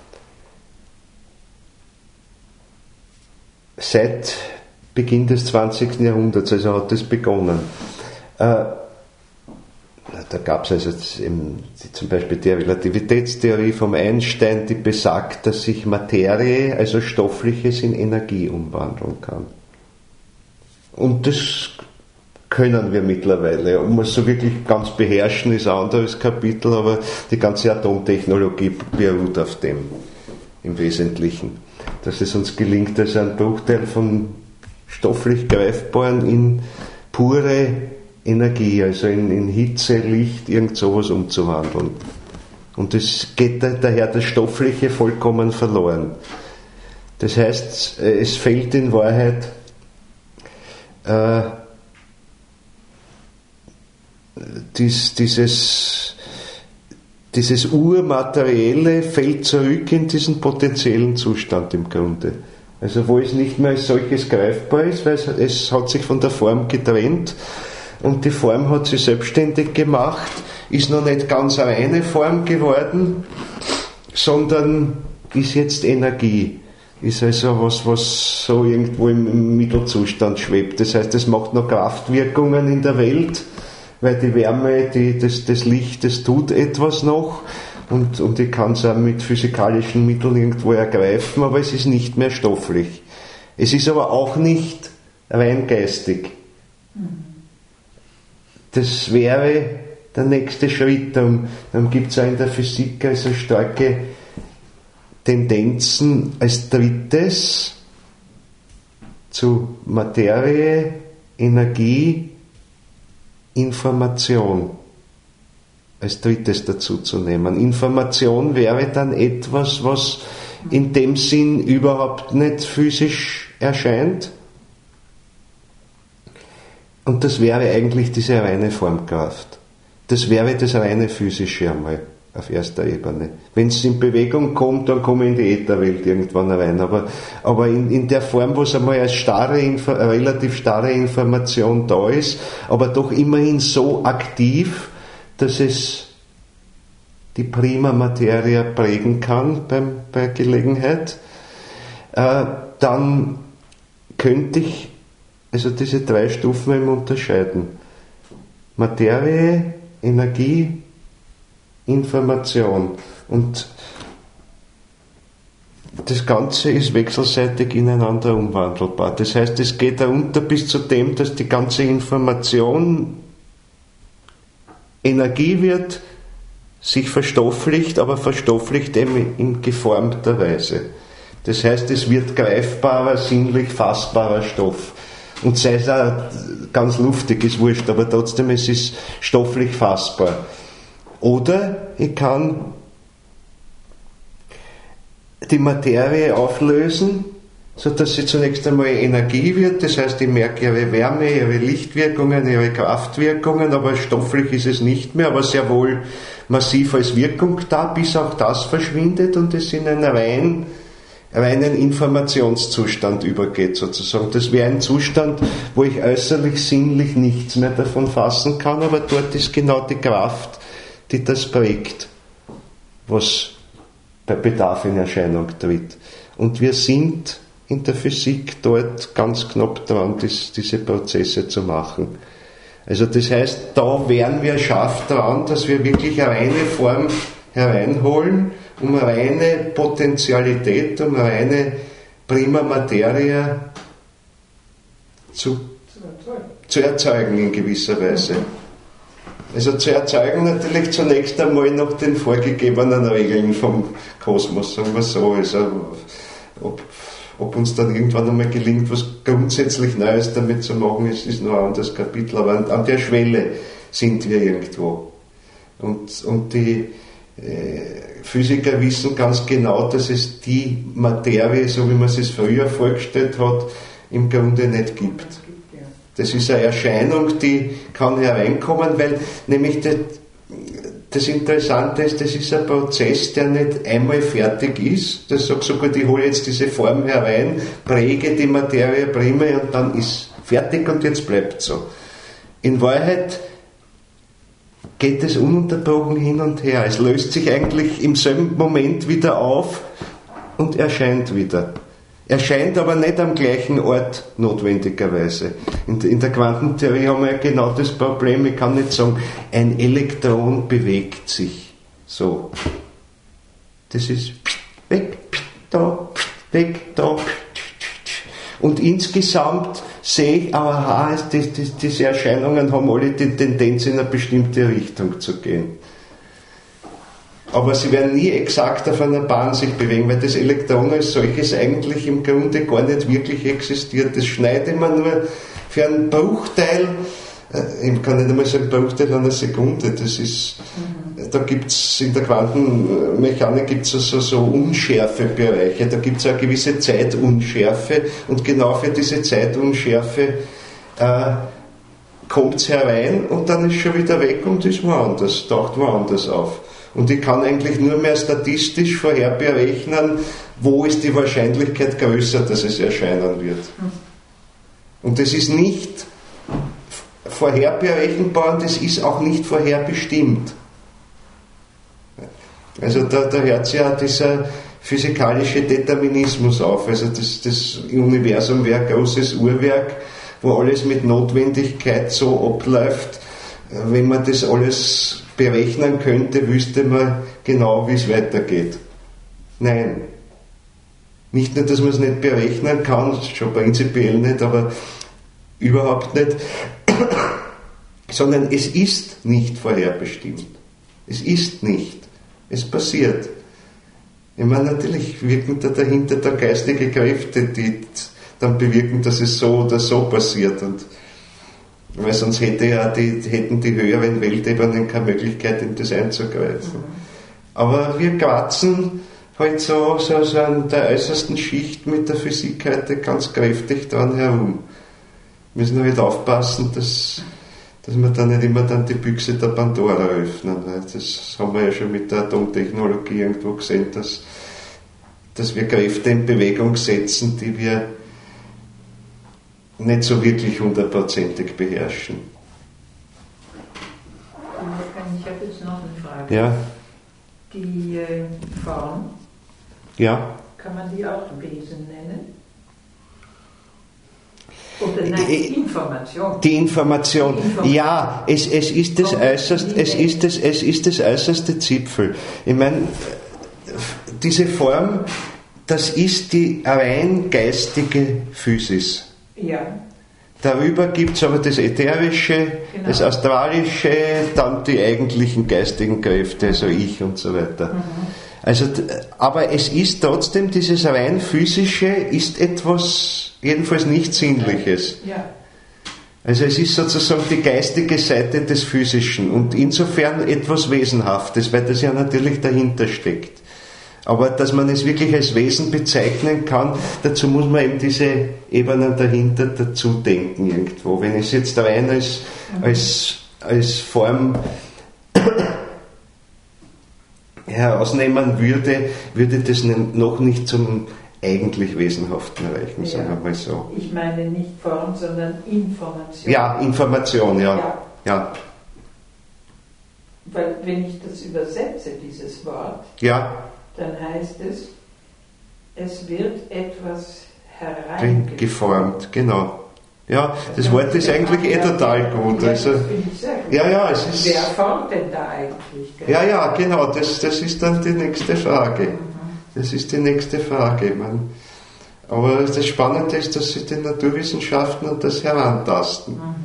S1: seit Beginn des zwanzigsten Jahrhunderts, also hat das begonnen. Äh, Da gab es also eben zum Beispiel die Relativitätstheorie vom Einstein, die besagt, dass sich Materie, also Stoffliches, in Energie umwandeln kann. Und das können wir mittlerweile. Um es so wirklich ganz beherrschen, ist ein anderes Kapitel, aber die ganze Atomtechnologie beruht auf dem im Wesentlichen. Dass es uns gelingt, also einen Bruchteil von stofflich Greifbaren in pure Energie, also in, in Hitze, Licht, irgend sowas umzuwandeln. Und es geht daher das Stoffliche vollkommen verloren. Das heißt, es fehlt in Wahrheit äh, dies, dieses, dieses Urmaterielle fällt zurück in diesen potenziellen Zustand im Grunde. Also wo es nicht mehr als solches greifbar ist, weil es, es hat sich von der Form getrennt und die Form hat sich selbstständig gemacht ist noch nicht ganz eine reine Form geworden, sondern ist jetzt Energie. Ist also was, was so irgendwo im Mittelzustand schwebt. Das heißt, es macht noch Kraftwirkungen in der Welt, weil die Wärme, die, das, das Licht, das tut etwas noch und, und ich kann es auch mit physikalischen Mitteln irgendwo ergreifen, aber es ist nicht mehr stofflich. Es ist aber auch nicht rein geistig. Das wäre der nächste Schritt. Dann, dann gibt es auch in der Physik also starke Tendenzen als drittes zu Materie, Energie, Information als drittes dazu zu nehmen. Information wäre dann etwas, was in dem Sinn überhaupt nicht physisch erscheint. Und das wäre eigentlich diese reine Formkraft. Das wäre das reine Physische einmal auf erster Ebene. Wenn es in Bewegung kommt, dann komme ich in die Ätherwelt irgendwann rein. Aber, aber in, in der Form, wo es einmal als starre, relativ starre Information da ist, aber doch immerhin so aktiv, dass es die Prima Materia prägen kann beim, bei Gelegenheit, äh, dann könnte ich also diese drei Stufen eben unterscheiden. Materie, Energie, Information. Und das Ganze ist wechselseitig ineinander umwandelbar. Das heißt, es geht darunter bis zu dem, dass die ganze Information Energie wird, sich verstofflicht, aber verstofflicht eben in geformter Weise. Das heißt, es wird greifbarer, sinnlich fassbarer Stoff. Und sei es auch ganz luftig, ist wurscht, aber trotzdem es ist stofflich fassbar. Oder ich kann die Materie auflösen, sodass sie zunächst einmal Energie wird, das heißt, ich merke ihre Wärme, ihre Lichtwirkungen, ihre Kraftwirkungen, aber stofflich ist es nicht mehr, aber sehr wohl massiv als Wirkung da, bis auch das verschwindet und es in einen rein, reinen Informationszustand übergeht sozusagen. Das wäre ein Zustand, wo ich äußerlich, sinnlich nichts mehr davon fassen kann, aber dort ist genau die Kraft, die das prägt, was bei Bedarf in Erscheinung tritt. Und wir sind in der Physik dort ganz knapp dran, dies, diese Prozesse zu machen. Also das heißt, da wären wir scharf dran, dass wir wirklich eine reine Form hereinholen, um reine Potentialität, um reine Prima Materia zu, zu erzeugen in gewisser Weise. Also zu erzeugen natürlich zunächst einmal nach den vorgegebenen Regeln vom Kosmos, sagen wir so. Also ob, ob uns dann irgendwann einmal gelingt, was grundsätzlich Neues damit zu machen, ist, ist noch ein anderes Kapitel, aber an, an der Schwelle sind wir irgendwo. Und, und die äh, Physiker wissen ganz genau, dass es die Materie, so wie man es früher vorgestellt hat, im Grunde nicht gibt. Das ist eine Erscheinung, die kann hereinkommen, weil nämlich das, das Interessante ist, das ist ein Prozess, der nicht einmal fertig ist. Das sagt so gut, ich hole jetzt diese Form herein, präge die Materie prima und dann ist fertig und jetzt bleibt so. In Wahrheit geht es ununterbrochen hin und her. Es löst sich eigentlich im selben Moment wieder auf und erscheint wieder. Erscheint aber nicht am gleichen Ort notwendigerweise. In, in der Quantentheorie haben wir ja genau das Problem, ich kann nicht sagen, ein Elektron bewegt sich so. Das ist weg, da, weg, da. Und insgesamt sehe ich, aha, die, die, diese Erscheinungen haben alle die Tendenz, in eine bestimmte Richtung zu gehen. Aber sie werden nie exakt auf einer Bahn sich bewegen, weil das Elektron als solches eigentlich im Grunde gar nicht wirklich existiert. Das schneidet man nur für einen Bruchteil, äh, ich kann nicht einmal sagen Bruchteil einer Sekunde, das ist, mhm. da gibt es in der Quantenmechanik gibt es so, so Unschärfebereiche, da gibt es eine gewisse Zeitunschärfe und genau für diese Zeitunschärfe äh, kommt es herein und dann ist schon wieder weg und ist woanders, taucht woanders auf. Und ich kann eigentlich nur mehr statistisch vorher berechnen, wo ist die Wahrscheinlichkeit größer, dass es erscheinen wird. Und das ist nicht vorherberechenbar und es ist auch nicht vorherbestimmt. Also da, da hört sich ja dieser physikalische Determinismus auf. Also das, das Universum wäre ein großes Uhrwerk, wo alles mit Notwendigkeit so abläuft. Wenn man das alles berechnen könnte, wüsste man genau, wie es weitergeht. Nein. Nicht nur, dass man es nicht berechnen kann, schon prinzipiell nicht, aber überhaupt nicht, sondern es ist nicht vorherbestimmt. Es ist nicht. Es passiert. Ich meine, natürlich wirken da dahinter da geistige Kräfte, die dann bewirken, dass es so oder so passiert. Und weil sonst hätte ja die, hätten die höheren Weltebenen keine Möglichkeit, in das einzugreifen. Aber wir kratzen halt so, so, so an der äußersten Schicht mit der Physik heute ganz kräftig dran herum. Wir müssen halt aufpassen, dass, dass wir dann nicht immer dann die Büchse der Pandora öffnen. Das haben wir ja schon mit der Atomtechnologie irgendwo gesehen, dass, dass wir Kräfte in Bewegung setzen, die wir nicht so wirklich hundertprozentig beherrschen.
S2: Ich habe jetzt noch eine Frage.
S1: Ja.
S2: Die äh, Form,
S1: Ja.
S2: kann man die auch Wesen nennen? Oder nein, die Information.
S1: Die Information.
S2: Die Information.
S1: Ja, es, es, ist das äußerst, es, ist das, es ist das äußerste Zipfel. Ich meine, diese Form, das ist die rein geistige Physis.
S2: Ja.
S1: Darüber gibt es aber das Ätherische,
S2: Genau.
S1: das Astralische, dann die eigentlichen geistigen Kräfte, also ich und so weiter.
S2: Mhm.
S1: Also, aber es ist trotzdem, dieses rein physische ist etwas, jedenfalls nicht Sinnliches.
S2: Ja.
S1: Also es ist sozusagen die geistige Seite des Physischen und insofern etwas Wesenhaftes, weil das ja natürlich dahinter steckt. Aber dass man es wirklich als Wesen bezeichnen kann, dazu muss man eben diese Ebenen dahinter dazu denken irgendwo. Wenn ich es jetzt rein als, als, als Form herausnehmen würde, würde das noch nicht zum eigentlich Wesenhaften reichen,
S2: Ja.
S1: sagen wir mal so.
S2: Ich meine nicht Form, sondern Information.
S1: Ja, Information, ja.
S2: Ja.
S1: Ja,
S2: Weil wenn ich das übersetze, dieses Wort,
S1: ja.
S2: dann heißt es, es wird etwas
S1: Drin
S2: hereingeformt.
S1: geformt, genau. Ja, das Wort ist eigentlich eh total gut.
S2: Ja,
S1: Also,
S2: das finde ich sehr gut.
S1: ja, ja, es ist.
S2: Wer formt denn da eigentlich? Gell?
S1: Ja, ja, genau, das, das ist dann die nächste Frage. Das ist die nächste Frage. Man, aber das Spannende ist, dass sich die Naturwissenschaften an das herantasten.
S2: Mhm.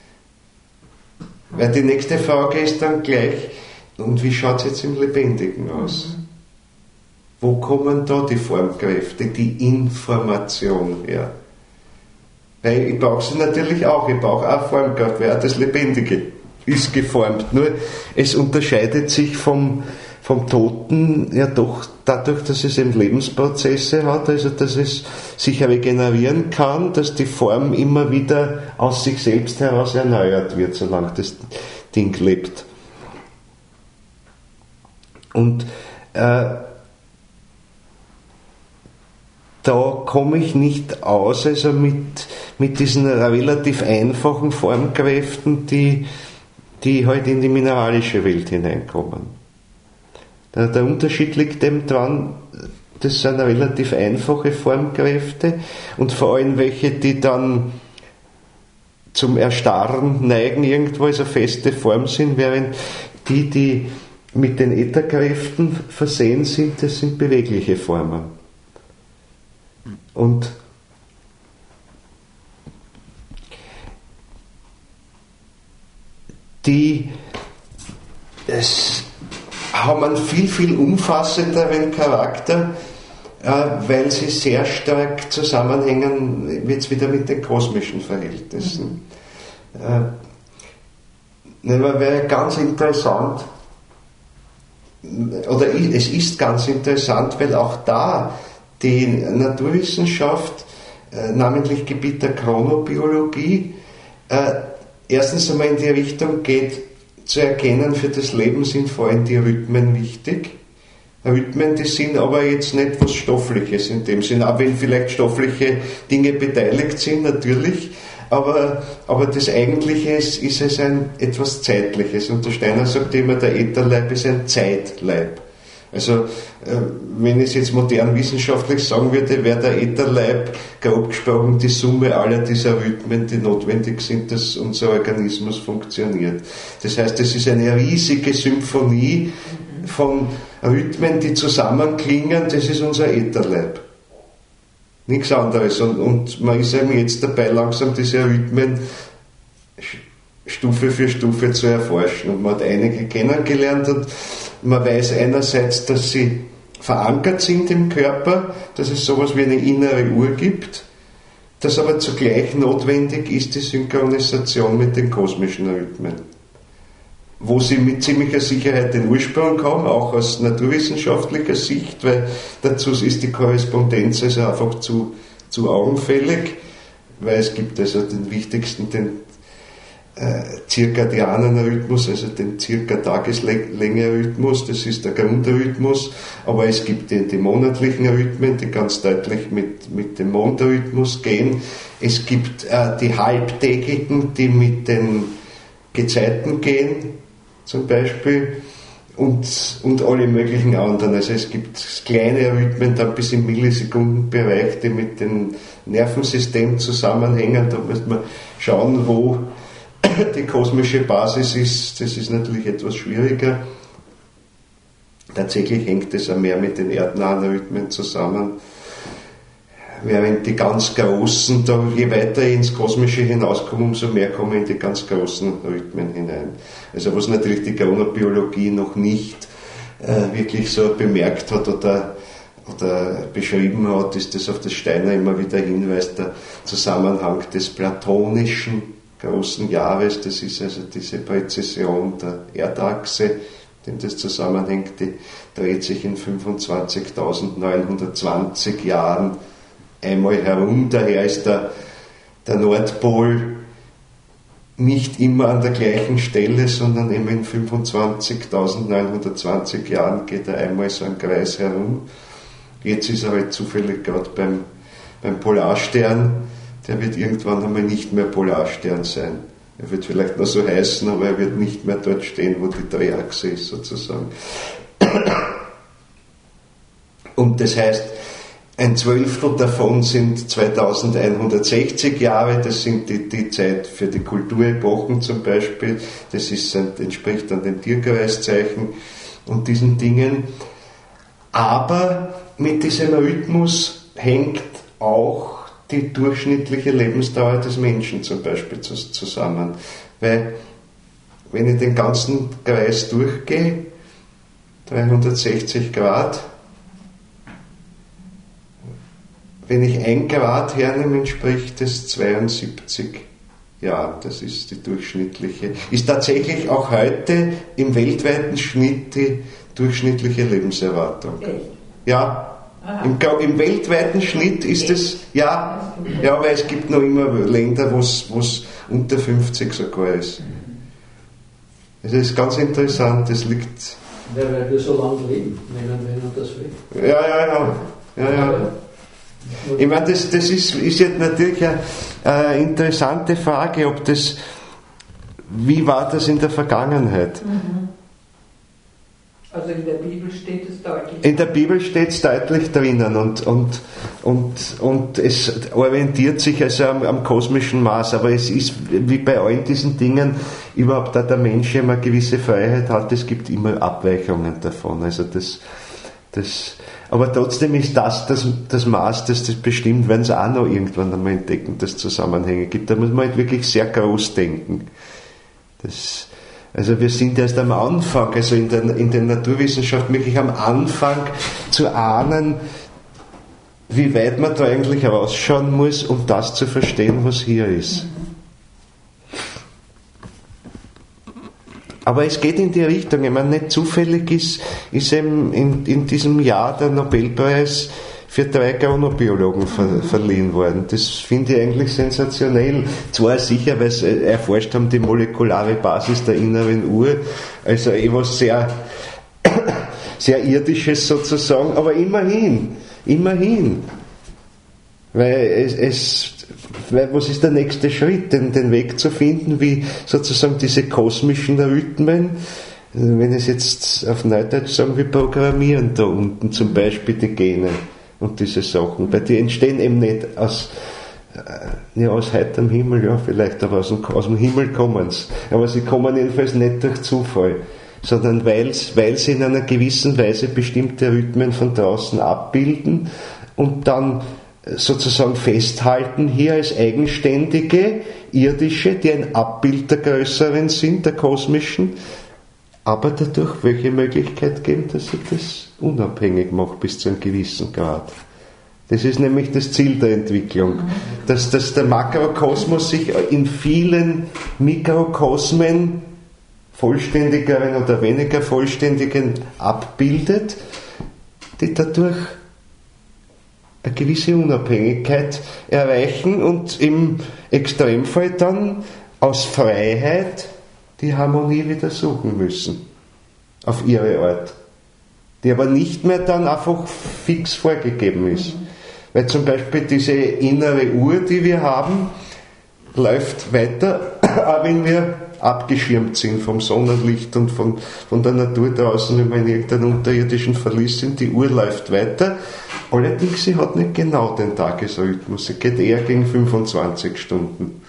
S1: Weil die nächste Frage ist dann gleich, und wie schaut es jetzt im Lebendigen aus?
S2: Mhm.
S1: Wo kommen da die Formkräfte, die Information her? Weil ich brauche sie natürlich auch, ich brauche auch Formkraft, weil auch das Lebendige ist geformt. Nur es unterscheidet sich vom, vom Toten ja doch dadurch, dass es eben Lebensprozesse hat, also dass es sich regenerieren kann, dass die Form immer wieder aus sich selbst heraus erneuert wird, solange das Ding lebt. Und äh, da komme ich nicht aus, also mit, mit diesen relativ einfachen Formkräften, die, die halt in die mineralische Welt hineinkommen. Der, der Unterschied liegt eben dran, das sind relativ einfache Formkräfte und vor allem welche, die dann zum Erstarren neigen irgendwo, also feste Form sind, während die, die mit den Ätherkräften versehen sind, das sind bewegliche Formen. Und die es haben einen viel, viel umfassenderen Charakter, äh, weil sie sehr stark zusammenhängen jetzt wieder mit den kosmischen Verhältnissen. Mhm. Äh, wäre ganz interessant, oder es ist ganz interessant, weil auch da die Naturwissenschaft, äh, namentlich Gebiet der Chronobiologie, äh, erstens einmal in die Richtung geht, zu erkennen, für das Leben sind vor allem die Rhythmen wichtig. Rhythmen, die sind aber jetzt nicht was Stoffliches in dem Sinne, auch wenn vielleicht stoffliche Dinge beteiligt sind, natürlich, aber, aber das Eigentliche ist, ist es ein etwas Zeitliches. Und der Steiner sagt immer, der Ätherleib ist ein Zeitleib. Also, wenn ich es jetzt modern wissenschaftlich sagen würde, wäre der Ätherleib grob gesprochen die Summe aller dieser Rhythmen, die notwendig sind, dass unser Organismus funktioniert. Das heißt, es ist eine riesige Symphonie von Rhythmen, die zusammenklingen, das ist unser Ätherleib. Nichts anderes. Und, und man ist eben jetzt dabei, langsam diese Rhythmen Stufe für Stufe zu erforschen. Und man hat einige kennengelernt und man weiß einerseits, dass sie verankert sind im Körper, dass es sowas wie eine innere Uhr gibt, dass aber zugleich notwendig ist die Synchronisation mit den kosmischen Rhythmen, wo sie mit ziemlicher Sicherheit den Ursprung haben, auch aus naturwissenschaftlicher Sicht, weil dazu ist die Korrespondenz also einfach zu, zu augenfällig, weil es gibt also den wichtigsten, den äh, zirkadianen Rhythmus, also den Circa-Tageslänge-Rhythmus, das ist der Grundrhythmus, aber es gibt die, die monatlichen Rhythmen, die ganz deutlich mit, mit dem Mondrhythmus gehen. Es gibt äh, die halbtägigen, die mit den Gezeiten gehen, zum Beispiel, und, und alle möglichen anderen. Also es gibt kleine Rhythmen, dann bis im Millisekundenbereich, die mit dem Nervensystem zusammenhängen. Da muss man schauen, wo die kosmische Basis ist. Das ist natürlich etwas schwieriger. Tatsächlich hängt es auch mehr mit den erdnahen Rhythmen zusammen. Während die ganz großen, da, je weiter ich ins Kosmische hinauskommen, umso mehr kommen in die ganz großen Rhythmen hinein. Also was natürlich die Chronobiologie noch nicht äh, wirklich so bemerkt hat oder, oder beschrieben hat, ist das, auf das Steiner immer wieder hinweist, der Zusammenhang des platonischen großen Jahres, das ist also diese Präzision der Erdachse, denn das zusammenhängt, die dreht sich in fünfundzwanzigtausendneunhundertzwanzig Jahren einmal herum, daher ist der, der Nordpol nicht immer an der gleichen Stelle, sondern eben in fünfundzwanzigtausendneunhundertzwanzig Jahren geht er einmal so einen Kreis herum. Jetzt ist er halt zufällig gerade beim, beim Polarstern, der wird irgendwann einmal nicht mehr Polarstern sein. Er wird vielleicht noch so heißen, aber er wird nicht mehr dort stehen, wo die Drehachse ist sozusagen. Und das heißt, ein Zwölftel davon sind zweitausendeinhundertsechzig Jahre, das sind die, die Zeit für die Kulturepochen zum Beispiel, das ist, entspricht dann den Tierkreiszeichen und diesen Dingen. Aber mit diesem Rhythmus hängt auch die durchschnittliche Lebensdauer des Menschen zum Beispiel zusammen. Weil, wenn ich den ganzen Kreis durchgehe, dreihundertsechzig Grad, wenn ich ein Grad hernehme, entspricht das zweiundsiebzig Jahren. Das ist die durchschnittliche, ist tatsächlich auch heute im weltweiten Schnitt die durchschnittliche Lebenserwartung.
S2: Echt?
S1: Ja. Im, Im weltweiten Schnitt ist es, ja, ja, weil es gibt noch immer Länder, wo es unter fünfzig sogar ist. Das ist ganz interessant, das liegt.
S4: Ja, weil wir so lange leben, nehmen wir nur das weg.
S1: Ja, ja, ja. ja, ja. Ich meine, das, das ist, ist jetzt natürlich eine, eine interessante Frage, ob das, wie war das in der Vergangenheit?
S2: Mhm. Also in der Bibel steht es deutlich.
S1: In der Bibel steht es deutlich drinnen und, und, und, und es orientiert sich also am, am kosmischen Maß, aber es ist wie bei allen diesen Dingen überhaupt, da der Mensch immer eine gewisse Freiheit hat, es gibt immer Abweichungen davon. Also das, das, aber trotzdem ist das das, das Maß, das das bestimmt, wenn es auch noch irgendwann einmal entdecken, dass es Zusammenhänge gibt. Da muss man halt wirklich sehr groß denken. Das, Also wir sind erst am Anfang, also in den, in den Naturwissenschaften wirklich am Anfang zu ahnen, wie weit man da eigentlich rausschauen muss, um das zu verstehen, was hier ist. Aber es geht in die Richtung, ich meine, nicht zufällig ist, ist eben in, in diesem Jahr der Nobelpreis für drei Chronobiologen ver, verliehen worden. Das finde ich eigentlich sensationell. Zwar sicher, weil sie erforscht haben die molekulare Basis der inneren Uhr, also eh was sehr, sehr Irdisches sozusagen, aber immerhin, immerhin. Weil es, es was ist der nächste Schritt, den, den Weg zu finden, wie sozusagen diese kosmischen Rhythmen, wenn ich es jetzt auf Neudeutsch sagen, wie programmieren da unten zum Beispiel die Gene und diese Sachen, weil die entstehen eben nicht aus, äh, ja, aus heiterem Himmel, ja vielleicht, aber aus dem, aus dem Himmel kommen sie, aber sie kommen jedenfalls nicht durch Zufall, sondern weil sie in einer gewissen Weise bestimmte Rhythmen von draußen abbilden und dann sozusagen festhalten hier als eigenständige, irdische, die ein Abbild der größeren sind, der kosmischen, aber dadurch welche Möglichkeit geben, dass ich das unabhängig mache bis zu einem gewissen Grad. Das ist nämlich das Ziel der Entwicklung, dass, dass der Makrokosmos sich in vielen Mikrokosmen, vollständigeren oder weniger vollständigen, abbildet, die dadurch eine gewisse Unabhängigkeit erreichen und im Extremfall dann aus Freiheit die Harmonie wieder suchen müssen, auf ihre Art, die aber nicht mehr dann einfach fix vorgegeben ist. Mhm. Weil zum Beispiel diese innere Uhr, die wir haben, läuft weiter, auch wenn wir abgeschirmt sind vom Sonnenlicht und von, von der Natur draußen, wenn wir in irgendeinem unterirdischen Verlies sind, die Uhr läuft weiter. Allerdings, sie hat nicht genau den Tagesrhythmus, sie geht eher gegen fünfundzwanzig Stunden.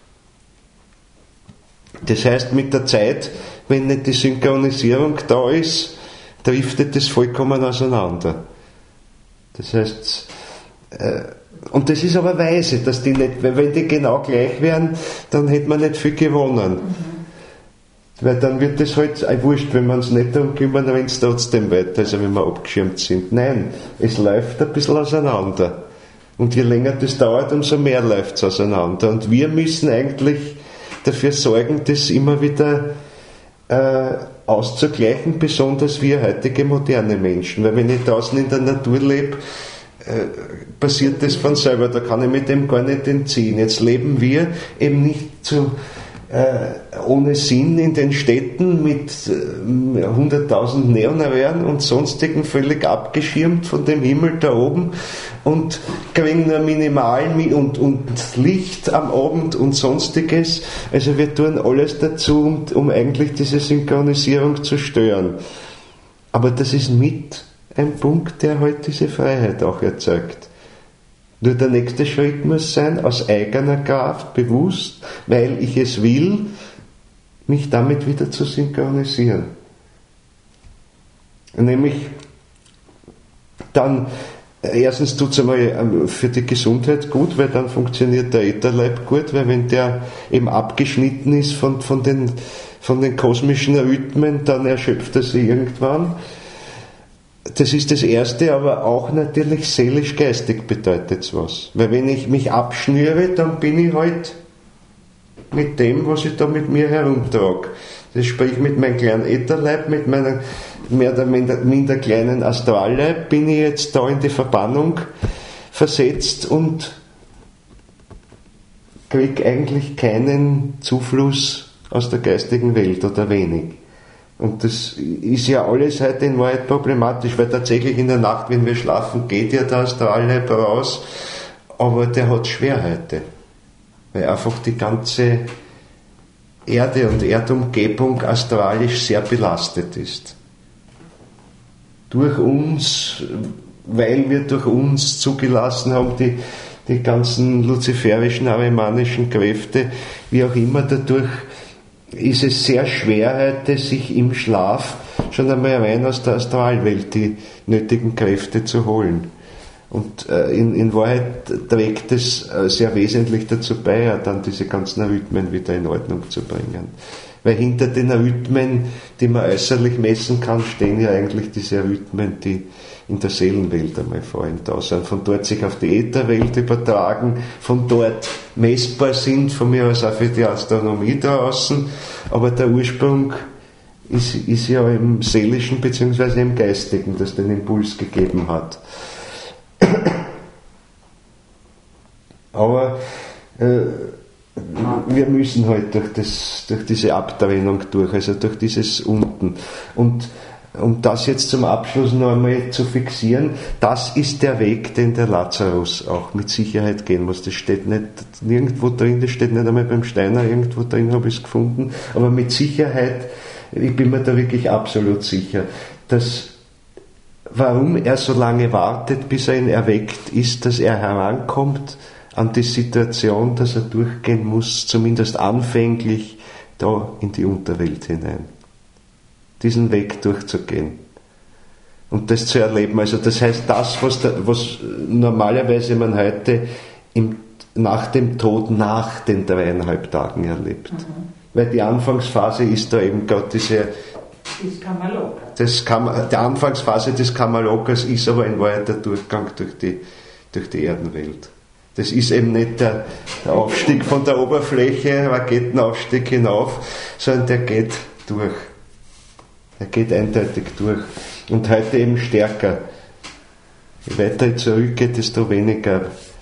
S1: Das heißt, mit der Zeit, wenn nicht die Synchronisierung da ist, driftet das vollkommen auseinander. Das heißt, äh, und das ist aber weise, dass die nicht, weil wenn die genau gleich wären, dann hätte man nicht viel gewonnen. Mhm. Weil dann wird das halt äh, wurscht, wenn wir uns nicht darum kümmern, dann rennt es trotzdem weiter, also wenn wir abgeschirmt sind. Nein, es läuft ein bisschen auseinander. Und je länger das dauert, umso mehr läuft es auseinander. Und wir müssen eigentlich dafür sorgen, das immer wieder äh, auszugleichen, besonders wir heutige moderne Menschen. Weil wenn ich draußen in der Natur lebe, äh, passiert das von selber, da kann ich mit dem gar nicht entziehen. Jetzt leben wir eben nicht zu, äh, ohne Sinn in den Städten mit äh, hunderttausend Neonröhren und sonstigen völlig abgeschirmt von dem Himmel da oben und kriegen nur minimal und, und Licht am Abend und sonstiges. Also wir tun alles dazu, um, um eigentlich diese Synchronisierung zu stören. Aber das ist mit ein Punkt, der halt diese Freiheit auch erzeugt. Nur der nächste Schritt muss sein, aus eigener Kraft, bewusst, weil ich es will, mich damit wieder zu synchronisieren. Nämlich dann, erstens tut es einmal für die Gesundheit gut, weil dann funktioniert der Ätherleib gut, weil wenn der eben abgeschnitten ist von, von, den, von den kosmischen Rhythmen, dann erschöpft er sich irgendwann. Das ist das Erste, aber auch natürlich seelisch-geistig bedeutet es was. Weil wenn ich mich abschnüre, dann bin ich halt mit dem, was ich da mit mir herumtrage. Das sprich mit meinem kleinen Ätherleib, mit meinem mehr oder minder, minder kleinen Astralleib, bin ich jetzt da in die Verbannung versetzt und kriege eigentlich keinen Zufluss aus der geistigen Welt oder wenig. Und das ist ja alles heute in Wahrheit problematisch, weil tatsächlich in der Nacht, wenn wir schlafen, geht ja der Astralleib raus, aber der hat schwer heute, weil einfach die ganze Erde und Erdumgebung astralisch sehr belastet ist. Durch uns, weil wir durch uns zugelassen haben, die, die ganzen luziferischen, arimanischen Kräfte, wie auch immer, dadurch ist es sehr schwer heute, sich im Schlaf schon einmal rein aus der Astralwelt die nötigen Kräfte zu holen. Und äh, in, in Wahrheit trägt es äh, sehr wesentlich dazu bei, ja, dann diese ganzen Rhythmen wieder in Ordnung zu bringen. Weil hinter den Rhythmen, die man äußerlich messen kann, stehen ja eigentlich diese Rhythmen, die in der Seelenwelt einmal vorhin da sind, von dort sich auf die Ätherwelt übertragen, von dort messbar sind, von mir aus auch für die Astronomie draußen, aber der Ursprung ist, ist ja im Seelischen bzw. im Geistigen, das den Impuls gegeben hat. Aber äh, wir müssen halt durch, das, durch diese Abtrennung durch, also durch dieses Unten. Und um das jetzt zum Abschluss noch einmal zu fixieren, das ist der Weg, den der Lazarus auch mit Sicherheit gehen muss. Das steht nicht nirgendwo drin, das steht nicht einmal beim Steiner, irgendwo drin habe ich es gefunden, aber mit Sicherheit, ich bin mir da wirklich absolut sicher, dass warum er so lange wartet, bis er ihn erweckt, ist, dass er herankommt an die Situation, dass er durchgehen muss, zumindest anfänglich, da in die Unterwelt hinein. Diesen Weg durchzugehen und das zu erleben. Also das heißt, das, was, da, was normalerweise man heute im, nach dem Tod, nach den dreieinhalb Tagen erlebt. Mhm. Weil die Anfangsphase ist da eben gerade diese
S2: Das Kamaloka.
S1: Das Kam, die Anfangsphase des Kamalokas ist aber in Wahrheit der Durchgang durch die, durch die Erdenwelt. Das ist eben nicht der, der Aufstieg von der Oberfläche, Raketenaufstieg hinauf, sondern der geht durch. Er geht eindeutig durch. Und heute eben stärker. Je weiter ich zurückgehe, desto weniger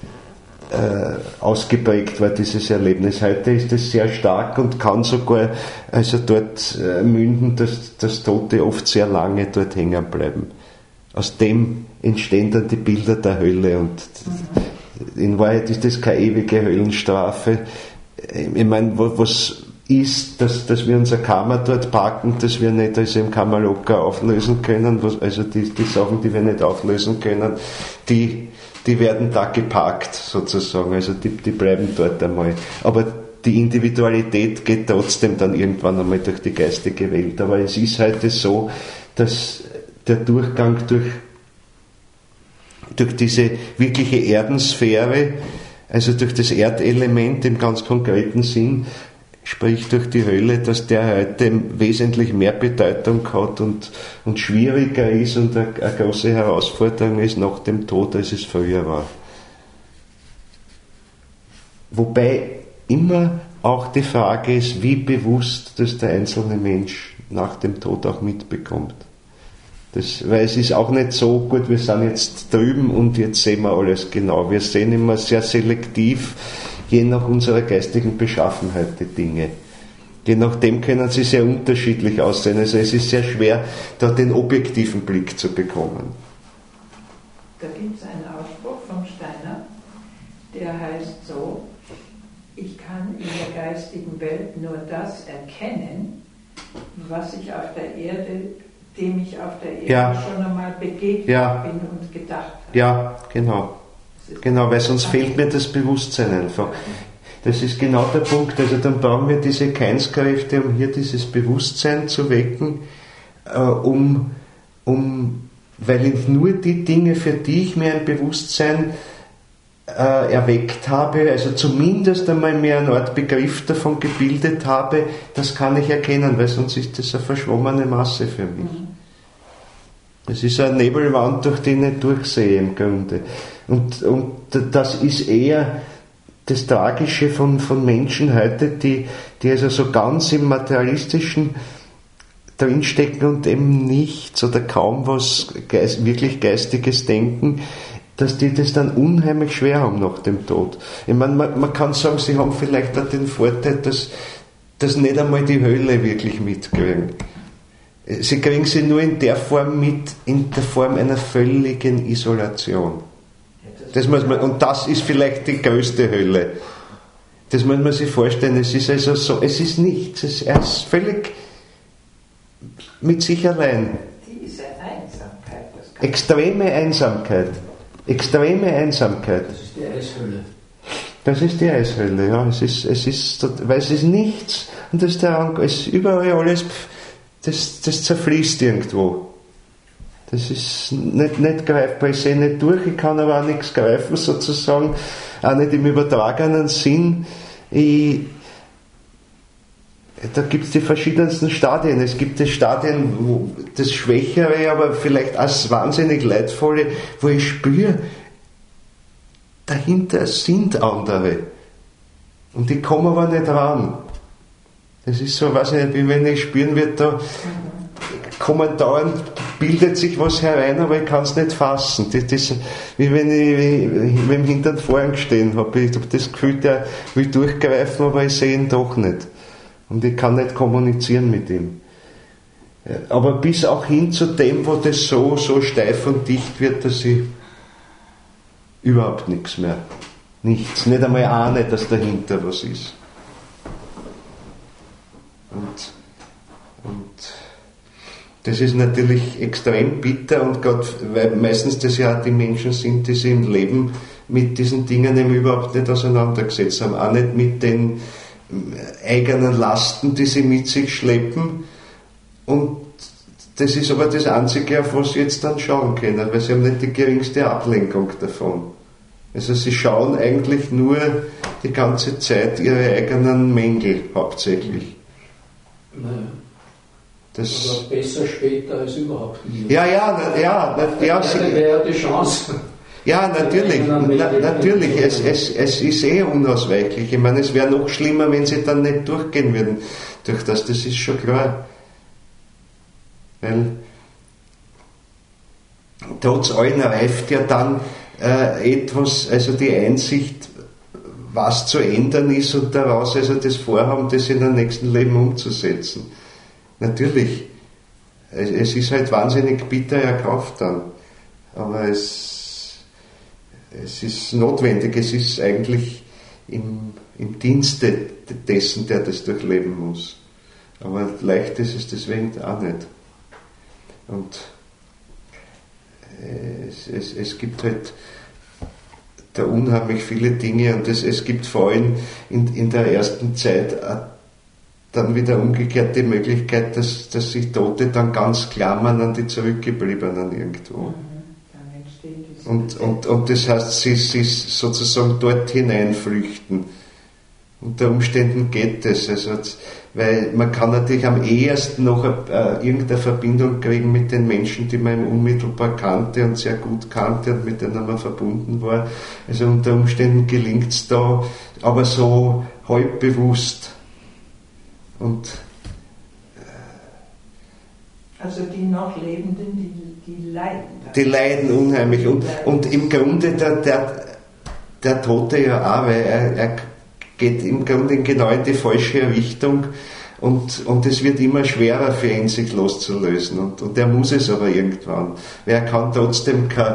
S1: äh, ausgeprägt war dieses Erlebnis. Heute ist es sehr stark und kann sogar also dort äh, münden, dass, dass Tote oft sehr lange dort hängen bleiben. Aus dem entstehen dann die Bilder der Hölle und in Wahrheit ist das keine ewige Höllenstrafe. Ich meine, was ist, dass, dass wir unser Karma dort parken, dass wir nicht also im Kamaloka auflösen können, was, also die, die Sachen, die wir nicht auflösen können, die, die werden da geparkt sozusagen, also die, die bleiben dort einmal. Aber die Individualität geht trotzdem dann irgendwann einmal durch die geistige Welt. Aber es ist heute so, dass der Durchgang durch, durch diese wirkliche Erdensphäre, also durch das Erdelement im ganz konkreten Sinn, sprich durch die Hölle, dass der heute wesentlich mehr Bedeutung hat und, und schwieriger ist und eine, eine große Herausforderung ist nach dem Tod, als es früher war. Wobei immer auch die Frage ist, wie bewusst das der einzelne Mensch nach dem Tod auch mitbekommt. Das, weil es ist auch nicht so, gut, wir sind jetzt drüben und jetzt sehen wir alles genau. Wir sehen immer sehr selektiv, je nach unserer geistigen Beschaffenheit die Dinge. Je nachdem können sie sehr unterschiedlich aussehen. Also es ist sehr schwer, da den objektiven Blick zu bekommen.
S2: Da gibt es einen Ausspruch vom Steiner, der heißt so: Ich kann in der geistigen Welt nur das erkennen, was ich auf der Erde, dem ich auf der Erde ja. schon einmal begegnet ja. bin und gedacht habe.
S1: Ja, genau. Genau, weil sonst fehlt mir das Bewusstsein einfach. Das ist genau der Punkt. Also dann brauchen wir diese Keinskräfte, um hier dieses Bewusstsein zu wecken, äh, um, um, weil nur die Dinge, für die ich mir ein Bewusstsein äh, erweckt habe, also zumindest einmal mir eine Art Begriff davon gebildet habe, das kann ich erkennen, weil sonst ist das eine verschwommene Masse für mich. Es ist eine Nebelwand, durch die ich nicht durchsehe im Grunde. Und, und das ist eher das Tragische von, von Menschen heute, die, die also so ganz im Materialistischen drinstecken und eben nichts oder kaum was Geist, wirklich Geistiges denken, dass die das dann unheimlich schwer haben nach dem Tod. Ich meine, man, man kann sagen, sie haben vielleicht auch den Vorteil, dass, dass nicht einmal die Hölle wirklich mitkriegen. Sie kriegen sie nur in der Form mit, in der Form einer völligen Isolation. Das muss man, und das ist vielleicht die größte Hölle. Das muss man sich vorstellen. Es ist also so, es ist nichts. Es, er ist völlig mit sich allein.
S2: Diese Einsamkeit. Das
S1: Extreme Einsamkeit. Extreme Einsamkeit.
S4: Das ist die Eishölle.
S1: Das ist die Eishölle, ja. Es ist, es ist, weil es ist nichts. Und das ist der, es ist überall alles, das, das zerfließt irgendwo. Das ist nicht, nicht greifbar, ich sehe nicht durch, ich kann aber auch nichts greifen sozusagen, auch nicht im übertragenen Sinn. Ich, da gibt es die verschiedensten Stadien. Es gibt die Stadien, wo das Schwächere, aber vielleicht als wahnsinnig leidvolle, wo ich spüre, dahinter sind andere. Und die kommen aber nicht ran. Das ist so, weiß ich nicht, wie wenn ich spüren wird, da kommen dauernd, bildet sich was herein, aber ich kann es nicht fassen. Das, das, wie wenn ich, wie, wie im Hintern vorn gestehen habe. Ich habe das Gefühl, der will durchgreifen, aber ich sehe ihn doch nicht. Und ich kann nicht kommunizieren mit ihm. Aber bis auch hin zu dem, wo das so, so steif und dicht wird, dass ich überhaupt nichts mehr, nichts, nicht einmal ahne, dass dahinter was ist. Und, und das ist natürlich extrem bitter, und gerade weil meistens das ja auch die Menschen sind, die sich im Leben mit diesen Dingen eben überhaupt nicht auseinandergesetzt haben, auch nicht mit den eigenen Lasten, die sie mit sich schleppen. Und das ist aber das Einzige, auf was sie jetzt dann schauen können, weil sie haben nicht die geringste Ablenkung davon. Also sie schauen eigentlich nur die ganze Zeit ihre eigenen Mängel hauptsächlich.
S4: Naja.
S1: Das
S4: aber besser später als überhaupt nie.
S1: Ja, ja, ja, ja, ja,
S4: das wäre die Chance.
S1: Ja, natürlich, na, natürlich, es, es, es ist eh unausweichlich. Ich meine, es wäre noch schlimmer, wenn sie dann nicht durchgehen würden durch das, das ist schon klar. Weil trotz allem reift ja dann äh, etwas, also die Einsicht, was zu ändern ist, und daraus also das Vorhaben, das in dem nächsten Leben umzusetzen. Natürlich, es, es ist halt wahnsinnig bitter erkauft dann, aber es, es ist notwendig, es ist eigentlich im, im Dienste dessen, der das durchleben muss. Aber leicht ist es deswegen auch nicht. Und es, es, es gibt halt da unheimlich viele Dinge, und es, es gibt vor allem in, in der ersten Zeit dann wieder umgekehrt die Möglichkeit, dass, dass sich Tote dann ganz klammern an die Zurückgebliebenen irgendwo. Und, und, und das heißt, sie, sie sozusagen dort hineinflüchten. Unter Umständen geht das, also, weil man kann natürlich am ehesten noch äh, irgendeine Verbindung kriegen mit den Menschen, die man unmittelbar kannte und sehr gut kannte und mit denen man verbunden war. Also unter Umständen gelingt es da, aber so halb bewusst. Und
S2: also die noch Lebenden, die, die leiden.
S1: Die leiden unheimlich. Und, und im Grunde der, der, der Tote ja auch, weil er, er geht im Grunde genau in die falsche Richtung, und, und es wird immer schwerer für ihn, sich loszulösen. Und, und er muss es aber irgendwann. Weil er kann trotzdem kein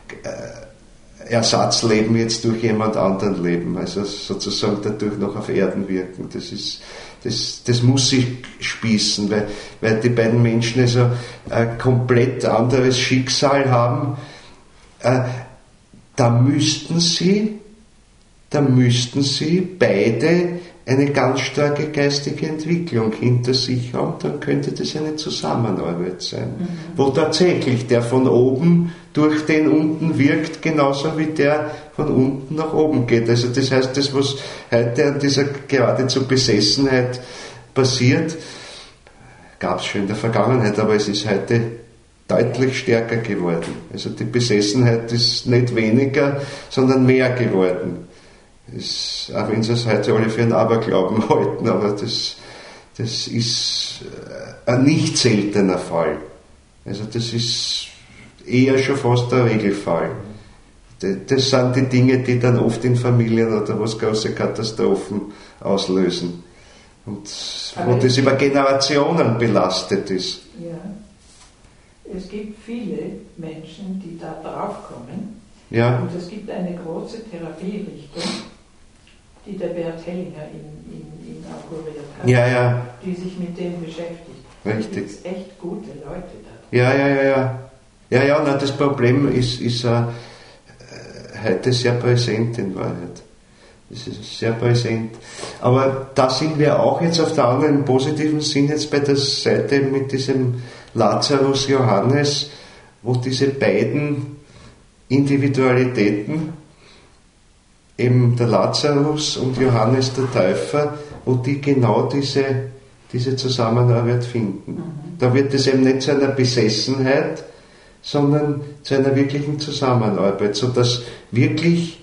S1: äh, Ersatzleben jetzt durch jemand anderen leben, also sozusagen dadurch noch auf Erden wirken. Das ist, das, das muss sich spießen, weil, weil die beiden Menschen also ein komplett anderes Schicksal haben. Äh, da müssten sie da müssten sie beide eine ganz starke geistige Entwicklung hinter sich haben, dann könnte das eine Zusammenarbeit sein, mhm. wo tatsächlich der von oben durch den unten wirkt, genauso wie der von unten nach oben geht. Also das heißt, das, was heute an dieser geradezu Besessenheit passiert, gab es schon in der Vergangenheit, aber es ist heute deutlich stärker geworden. Also die Besessenheit ist nicht weniger, sondern mehr geworden. Das, auch wenn sie es heute alle für einen Aberglauben halten, aber das, das ist ein nicht seltener Fall. Also das ist eher schon fast der Regelfall. Das sind die Dinge, die dann oft in Familien oder was große Katastrophen auslösen. Und wo aber das über Generationen belastet ist.
S2: Ja. Es gibt viele Menschen, die da draufkommen.
S1: Ja.
S2: Und es gibt eine große Therapierichtung, die der Bert Hellinger in, in, inauguriert hat,
S1: ja, ja.
S2: die sich mit dem beschäftigt.
S1: Richtig.
S2: Da gibt es echt gute Leute da.
S1: Ja, ja, ja, ja. Ja, ja, na, das Problem ist, ist uh, heute sehr präsent in Wahrheit. Das ist sehr präsent. Aber da sind wir auch jetzt auf der anderen, im positiven Sinn jetzt bei der Seite mit diesem Lazarus Johannes, wo diese beiden Individualitäten, eben der Lazarus und Johannes der Täufer, wo die genau diese, diese Zusammenarbeit finden. Mhm. Da wird es eben nicht zu einer Besessenheit, sondern zu einer wirklichen Zusammenarbeit, sodass wirklich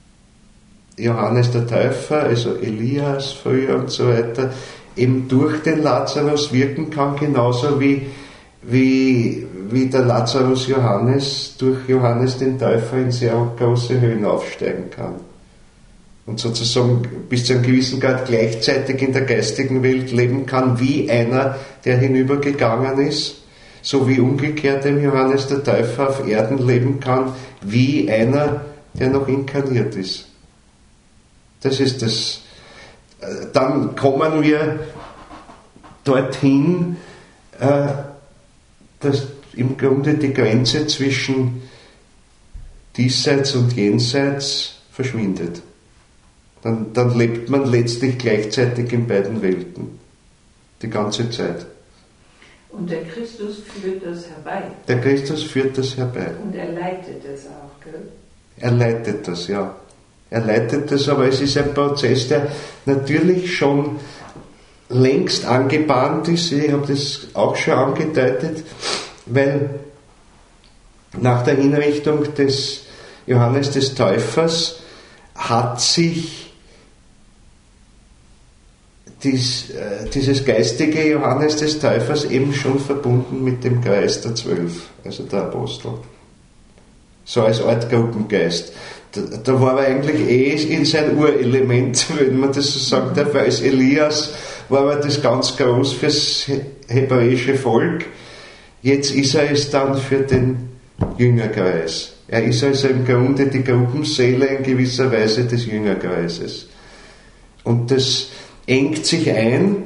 S1: Johannes der Täufer, also Elias früher und so weiter, eben durch den Lazarus wirken kann, genauso wie, wie, wie der Lazarus Johannes durch Johannes den Täufer in sehr große Höhen aufsteigen kann. und sozusagen bis zu einem gewissen Grad gleichzeitig in der geistigen Welt leben kann, wie einer, der hinübergegangen ist, so wie umgekehrt dem Johannes der Täufer auf Erden leben kann, wie einer, der noch inkarniert ist. Das ist das. Dann kommen wir dorthin, dass im Grunde die Grenze zwischen diesseits und jenseits verschwindet. Dann, dann lebt man letztlich gleichzeitig in beiden Welten. Die ganze Zeit.
S2: Und der Christus führt das herbei.
S1: Der Christus führt das herbei.
S2: Und er leitet es auch, gell?
S1: Er leitet das, ja. Er leitet das, aber es ist ein Prozess, der natürlich schon längst angebahnt ist. Ich habe das auch schon angedeutet, weil nach der Hinrichtung des Johannes des Täufers hat sich dies, äh, dieses geistige Johannes des Täufers eben schon verbunden mit dem Kreis der Zwölf, also der Apostel. So als Art Gruppengeist. Da, da war er eigentlich eh in sein Urelement, wenn man das so sagen darf, weil als Elias war er das ganz groß fürs hebräische Volk. Jetzt ist er es dann für den Jüngerkreis. Er ist also im Grunde die Gruppenseele in gewisser Weise des Jüngerkreises. Und das engt sich ein,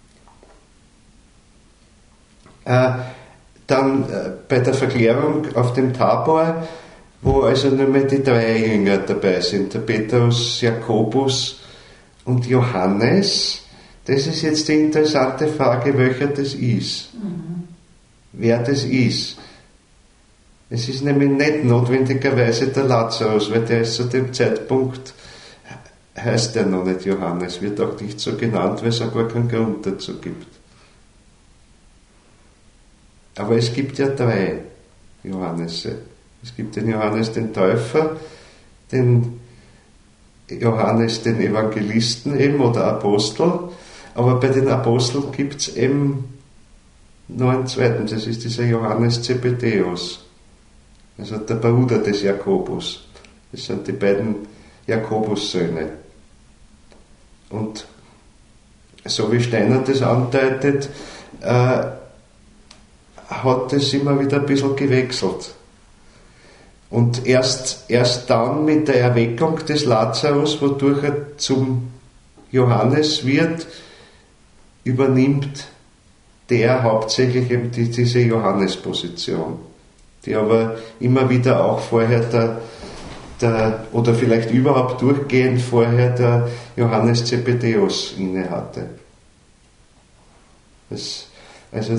S1: äh, dann äh, bei der Verklärung auf dem Tabor, wo also nur mehr die drei Jünger dabei sind, der Petrus, Jakobus und Johannes. Das ist jetzt die interessante Frage, welcher das ist. Mhm. Wer das ist. Es ist nämlich nicht notwendigerweise der Lazarus, weil der ist zu dem Zeitpunkt, heißt er noch nicht Johannes, wird auch nicht so genannt, weil es auch gar keinen Grund dazu gibt. Aber es gibt ja drei Johannese. Es gibt den Johannes den Täufer, den Johannes den Evangelisten eben oder Apostel, aber bei den Aposteln gibt es eben noch einen zweiten, das ist dieser Johannes Zebedeus, also der Bruder des Jakobus. Das sind die beiden Jakobus-Söhne. Und so wie Steiner das andeutet, äh, hat es immer wieder ein bisschen gewechselt. Und erst, erst dann mit der Erweckung des Lazarus, wodurch er zum Johannes wird, übernimmt der hauptsächlich eben die, diese Johannes-Position, die aber immer wieder auch vorher der, der oder vielleicht überhaupt durchgehend vorher der Johannes Zebedeus inne hatte. Das, also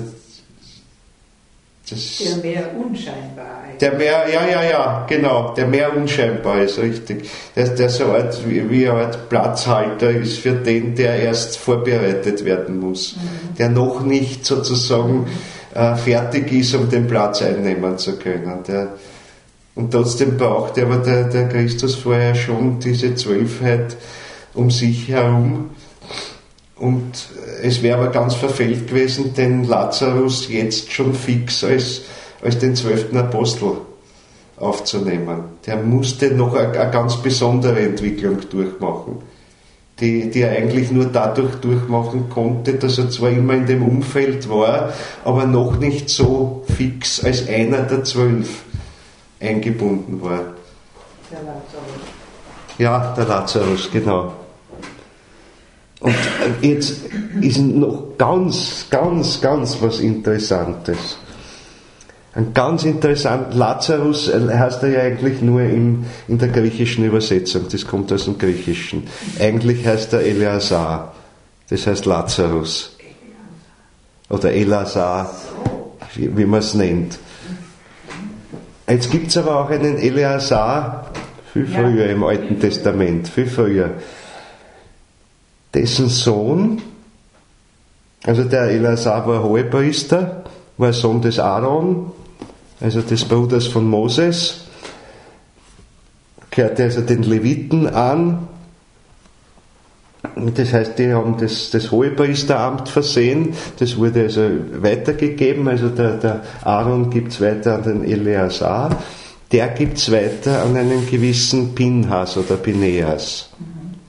S1: das,
S2: der mehr unscheinbar eigentlich.
S1: Der mehr, ja, ja, ja, genau, der mehr unscheinbar ist, richtig. Der, der so eine Art, wie, wie eine Art Platzhalter ist für den, der erst vorbereitet werden muss, mhm. der noch nicht sozusagen äh, fertig ist, um den Platz einnehmen zu können. Der, und trotzdem braucht aber der, der Christus vorher schon diese Zwölfheit um sich herum. Und es wäre aber ganz verfehlt gewesen, den Lazarus jetzt schon fix als, als den zwölften Apostel aufzunehmen. Der musste noch eine, eine ganz besondere Entwicklung durchmachen, die, die er eigentlich nur dadurch durchmachen konnte, dass er zwar immer in dem Umfeld war, aber noch nicht so fix als einer der zwölf eingebunden war.
S2: Der Lazarus.
S1: Ja, der Lazarus, genau. Und jetzt ist noch ganz, ganz, ganz was Interessantes. Ein ganz interessant, Lazarus heißt er ja eigentlich nur in, in der griechischen Übersetzung, das kommt aus dem Griechischen. Eigentlich heißt er Eleazar, das heißt Lazarus. Oder Elazar, wie, wie man es nennt. Jetzt gibt es aber auch einen Eleazar, viel früher im Alten Testament, viel früher. Dessen Sohn, also der Eleazar war Hohepriester, war Sohn des Aaron, also des Bruders von Moses, gehörte also den Leviten an. Das heißt, die haben das, das Hohepriesteramt versehen, das wurde also weitergegeben, also der, der Aaron gibt es weiter an den Eleazar, der gibt es weiter an einen gewissen Pinhas oder Pineas.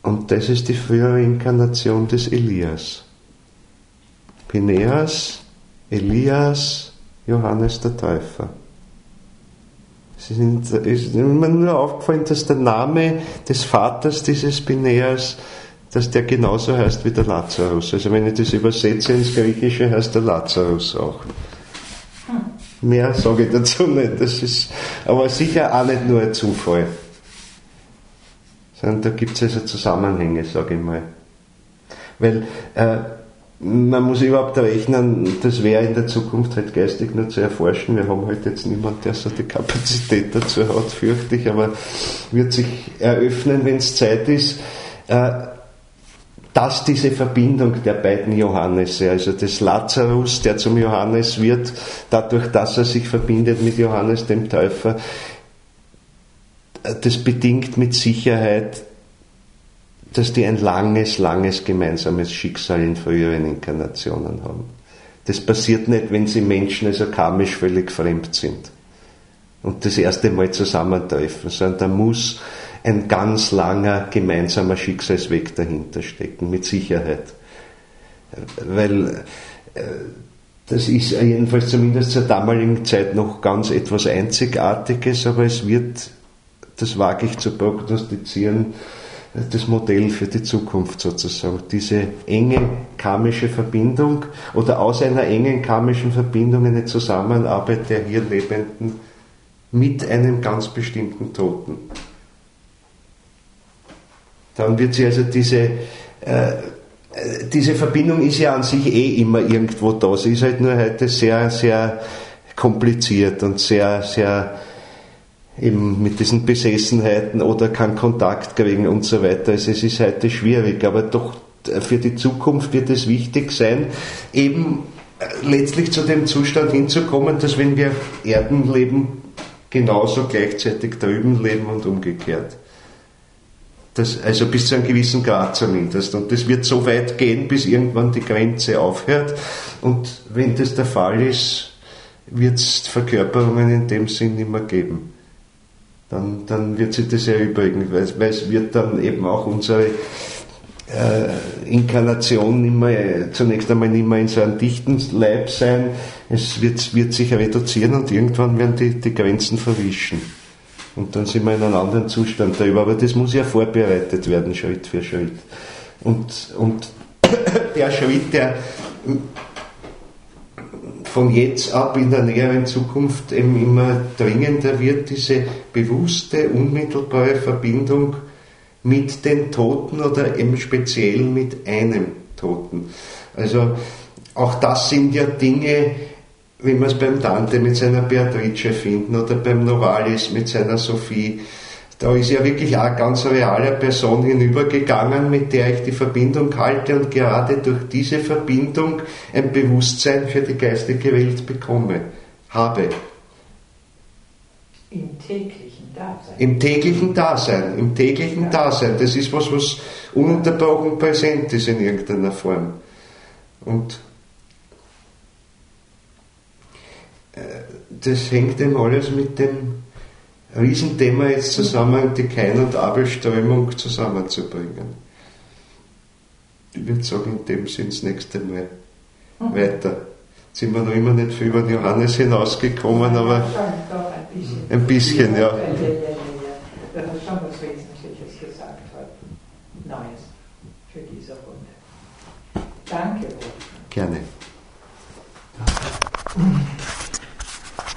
S1: Und das ist die frühere Inkarnation des Elias. Phineas, Elias, Johannes der Täufer. Es ist mir nur aufgefallen, dass der Name des Vaters dieses Phineas, dass der genauso heißt wie der Lazarus. Also wenn ich das übersetze ins Griechische, heißt der Lazarus auch. Mehr sage ich dazu nicht. Das ist aber sicher auch nicht nur ein Zufall. Sondern da gibt es also Zusammenhänge, sage ich mal. Weil äh, man muss überhaupt rechnen, das wäre in der Zukunft halt geistig nur zu erforschen. Wir haben halt jetzt niemanden, der so die Kapazität dazu hat, fürchte ich, aber wird sich eröffnen, wenn es Zeit ist, äh, dass diese Verbindung der beiden Johannese, also des Lazarus, der zum Johannes wird, dadurch, dass er sich verbindet mit Johannes dem Täufer, das bedingt mit Sicherheit, dass die ein langes, langes gemeinsames Schicksal in früheren Inkarnationen haben. Das passiert nicht, wenn sie Menschen also karmisch völlig fremd sind und das erste Mal zusammentreffen, sondern da muss ein ganz langer gemeinsamer Schicksalsweg dahinter stecken, mit Sicherheit. Weil das ist jedenfalls zumindest zur damaligen Zeit noch ganz etwas Einzigartiges, aber es wird, das wage ich zu prognostizieren, das Modell für die Zukunft sozusagen. Diese enge karmische Verbindung oder aus einer engen karmischen Verbindung eine Zusammenarbeit der hier Lebenden mit einem ganz bestimmten Toten. Dann wird sie also diese, äh, diese Verbindung ist ja an sich eh immer irgendwo da. Sie ist halt nur heute sehr, sehr kompliziert und sehr, sehr eben mit diesen Besessenheiten oder kann Kontakt kriegen und so weiter. Also es ist heute schwierig, aber doch für die Zukunft wird es wichtig sein, eben letztlich zu dem Zustand hinzukommen, dass wenn wir auf Erden leben, genauso gleichzeitig drüben leben und umgekehrt. Das, also bis zu einem gewissen Grad zumindest. Und das wird so weit gehen, bis irgendwann die Grenze aufhört. Und wenn das der Fall ist, wird es Verkörperungen in dem Sinn nicht mehr geben. Dann, dann wird sich das erübrigen, weil, weil es wird dann eben auch unsere äh, Inkarnation nicht mehr, zunächst einmal nicht mehr in so einem dichten Leib sein. Es wird, wird sich reduzieren und irgendwann werden die, die Grenzen verwischen. Und dann sind wir in einem anderen Zustand darüber. Aber das muss ja vorbereitet werden, Schritt für Schritt. Und, und der Schritt, der von jetzt ab in der näheren Zukunft eben immer dringender wird, diese bewusste, unmittelbare Verbindung mit den Toten oder eben speziell mit einem Toten. Also auch das sind ja Dinge, wie wir es beim Dante mit seiner Beatrice finden oder beim Novalis mit seiner Sophie. Da ist ja wirklich auch eine ganz reale Person hinübergegangen, mit der ich die Verbindung halte und gerade durch diese Verbindung ein Bewusstsein für die geistige Welt bekomme, habe.
S2: Im täglichen Dasein.
S1: Im täglichen Dasein, im täglichen Dasein. Das ist was, was ununterbrochen präsent ist in irgendeiner Form. Und das hängt eben alles mit dem Riesenthema jetzt zusammen, die Kain- und Abel-Strömung zusammenzubringen. Ich würde sagen, in dem Sinn das nächste Mal mhm. weiter. Jetzt sind wir noch immer nicht viel über den Johannes hinausgekommen, aber
S2: doch, ein bisschen.
S1: Ein bisschen, ja.
S2: Ja, ja, ja, ja. Da hat schon was Wesentliches gesagt heute. Neues für diese Runde. Danke, Wolfgang.
S1: Gerne.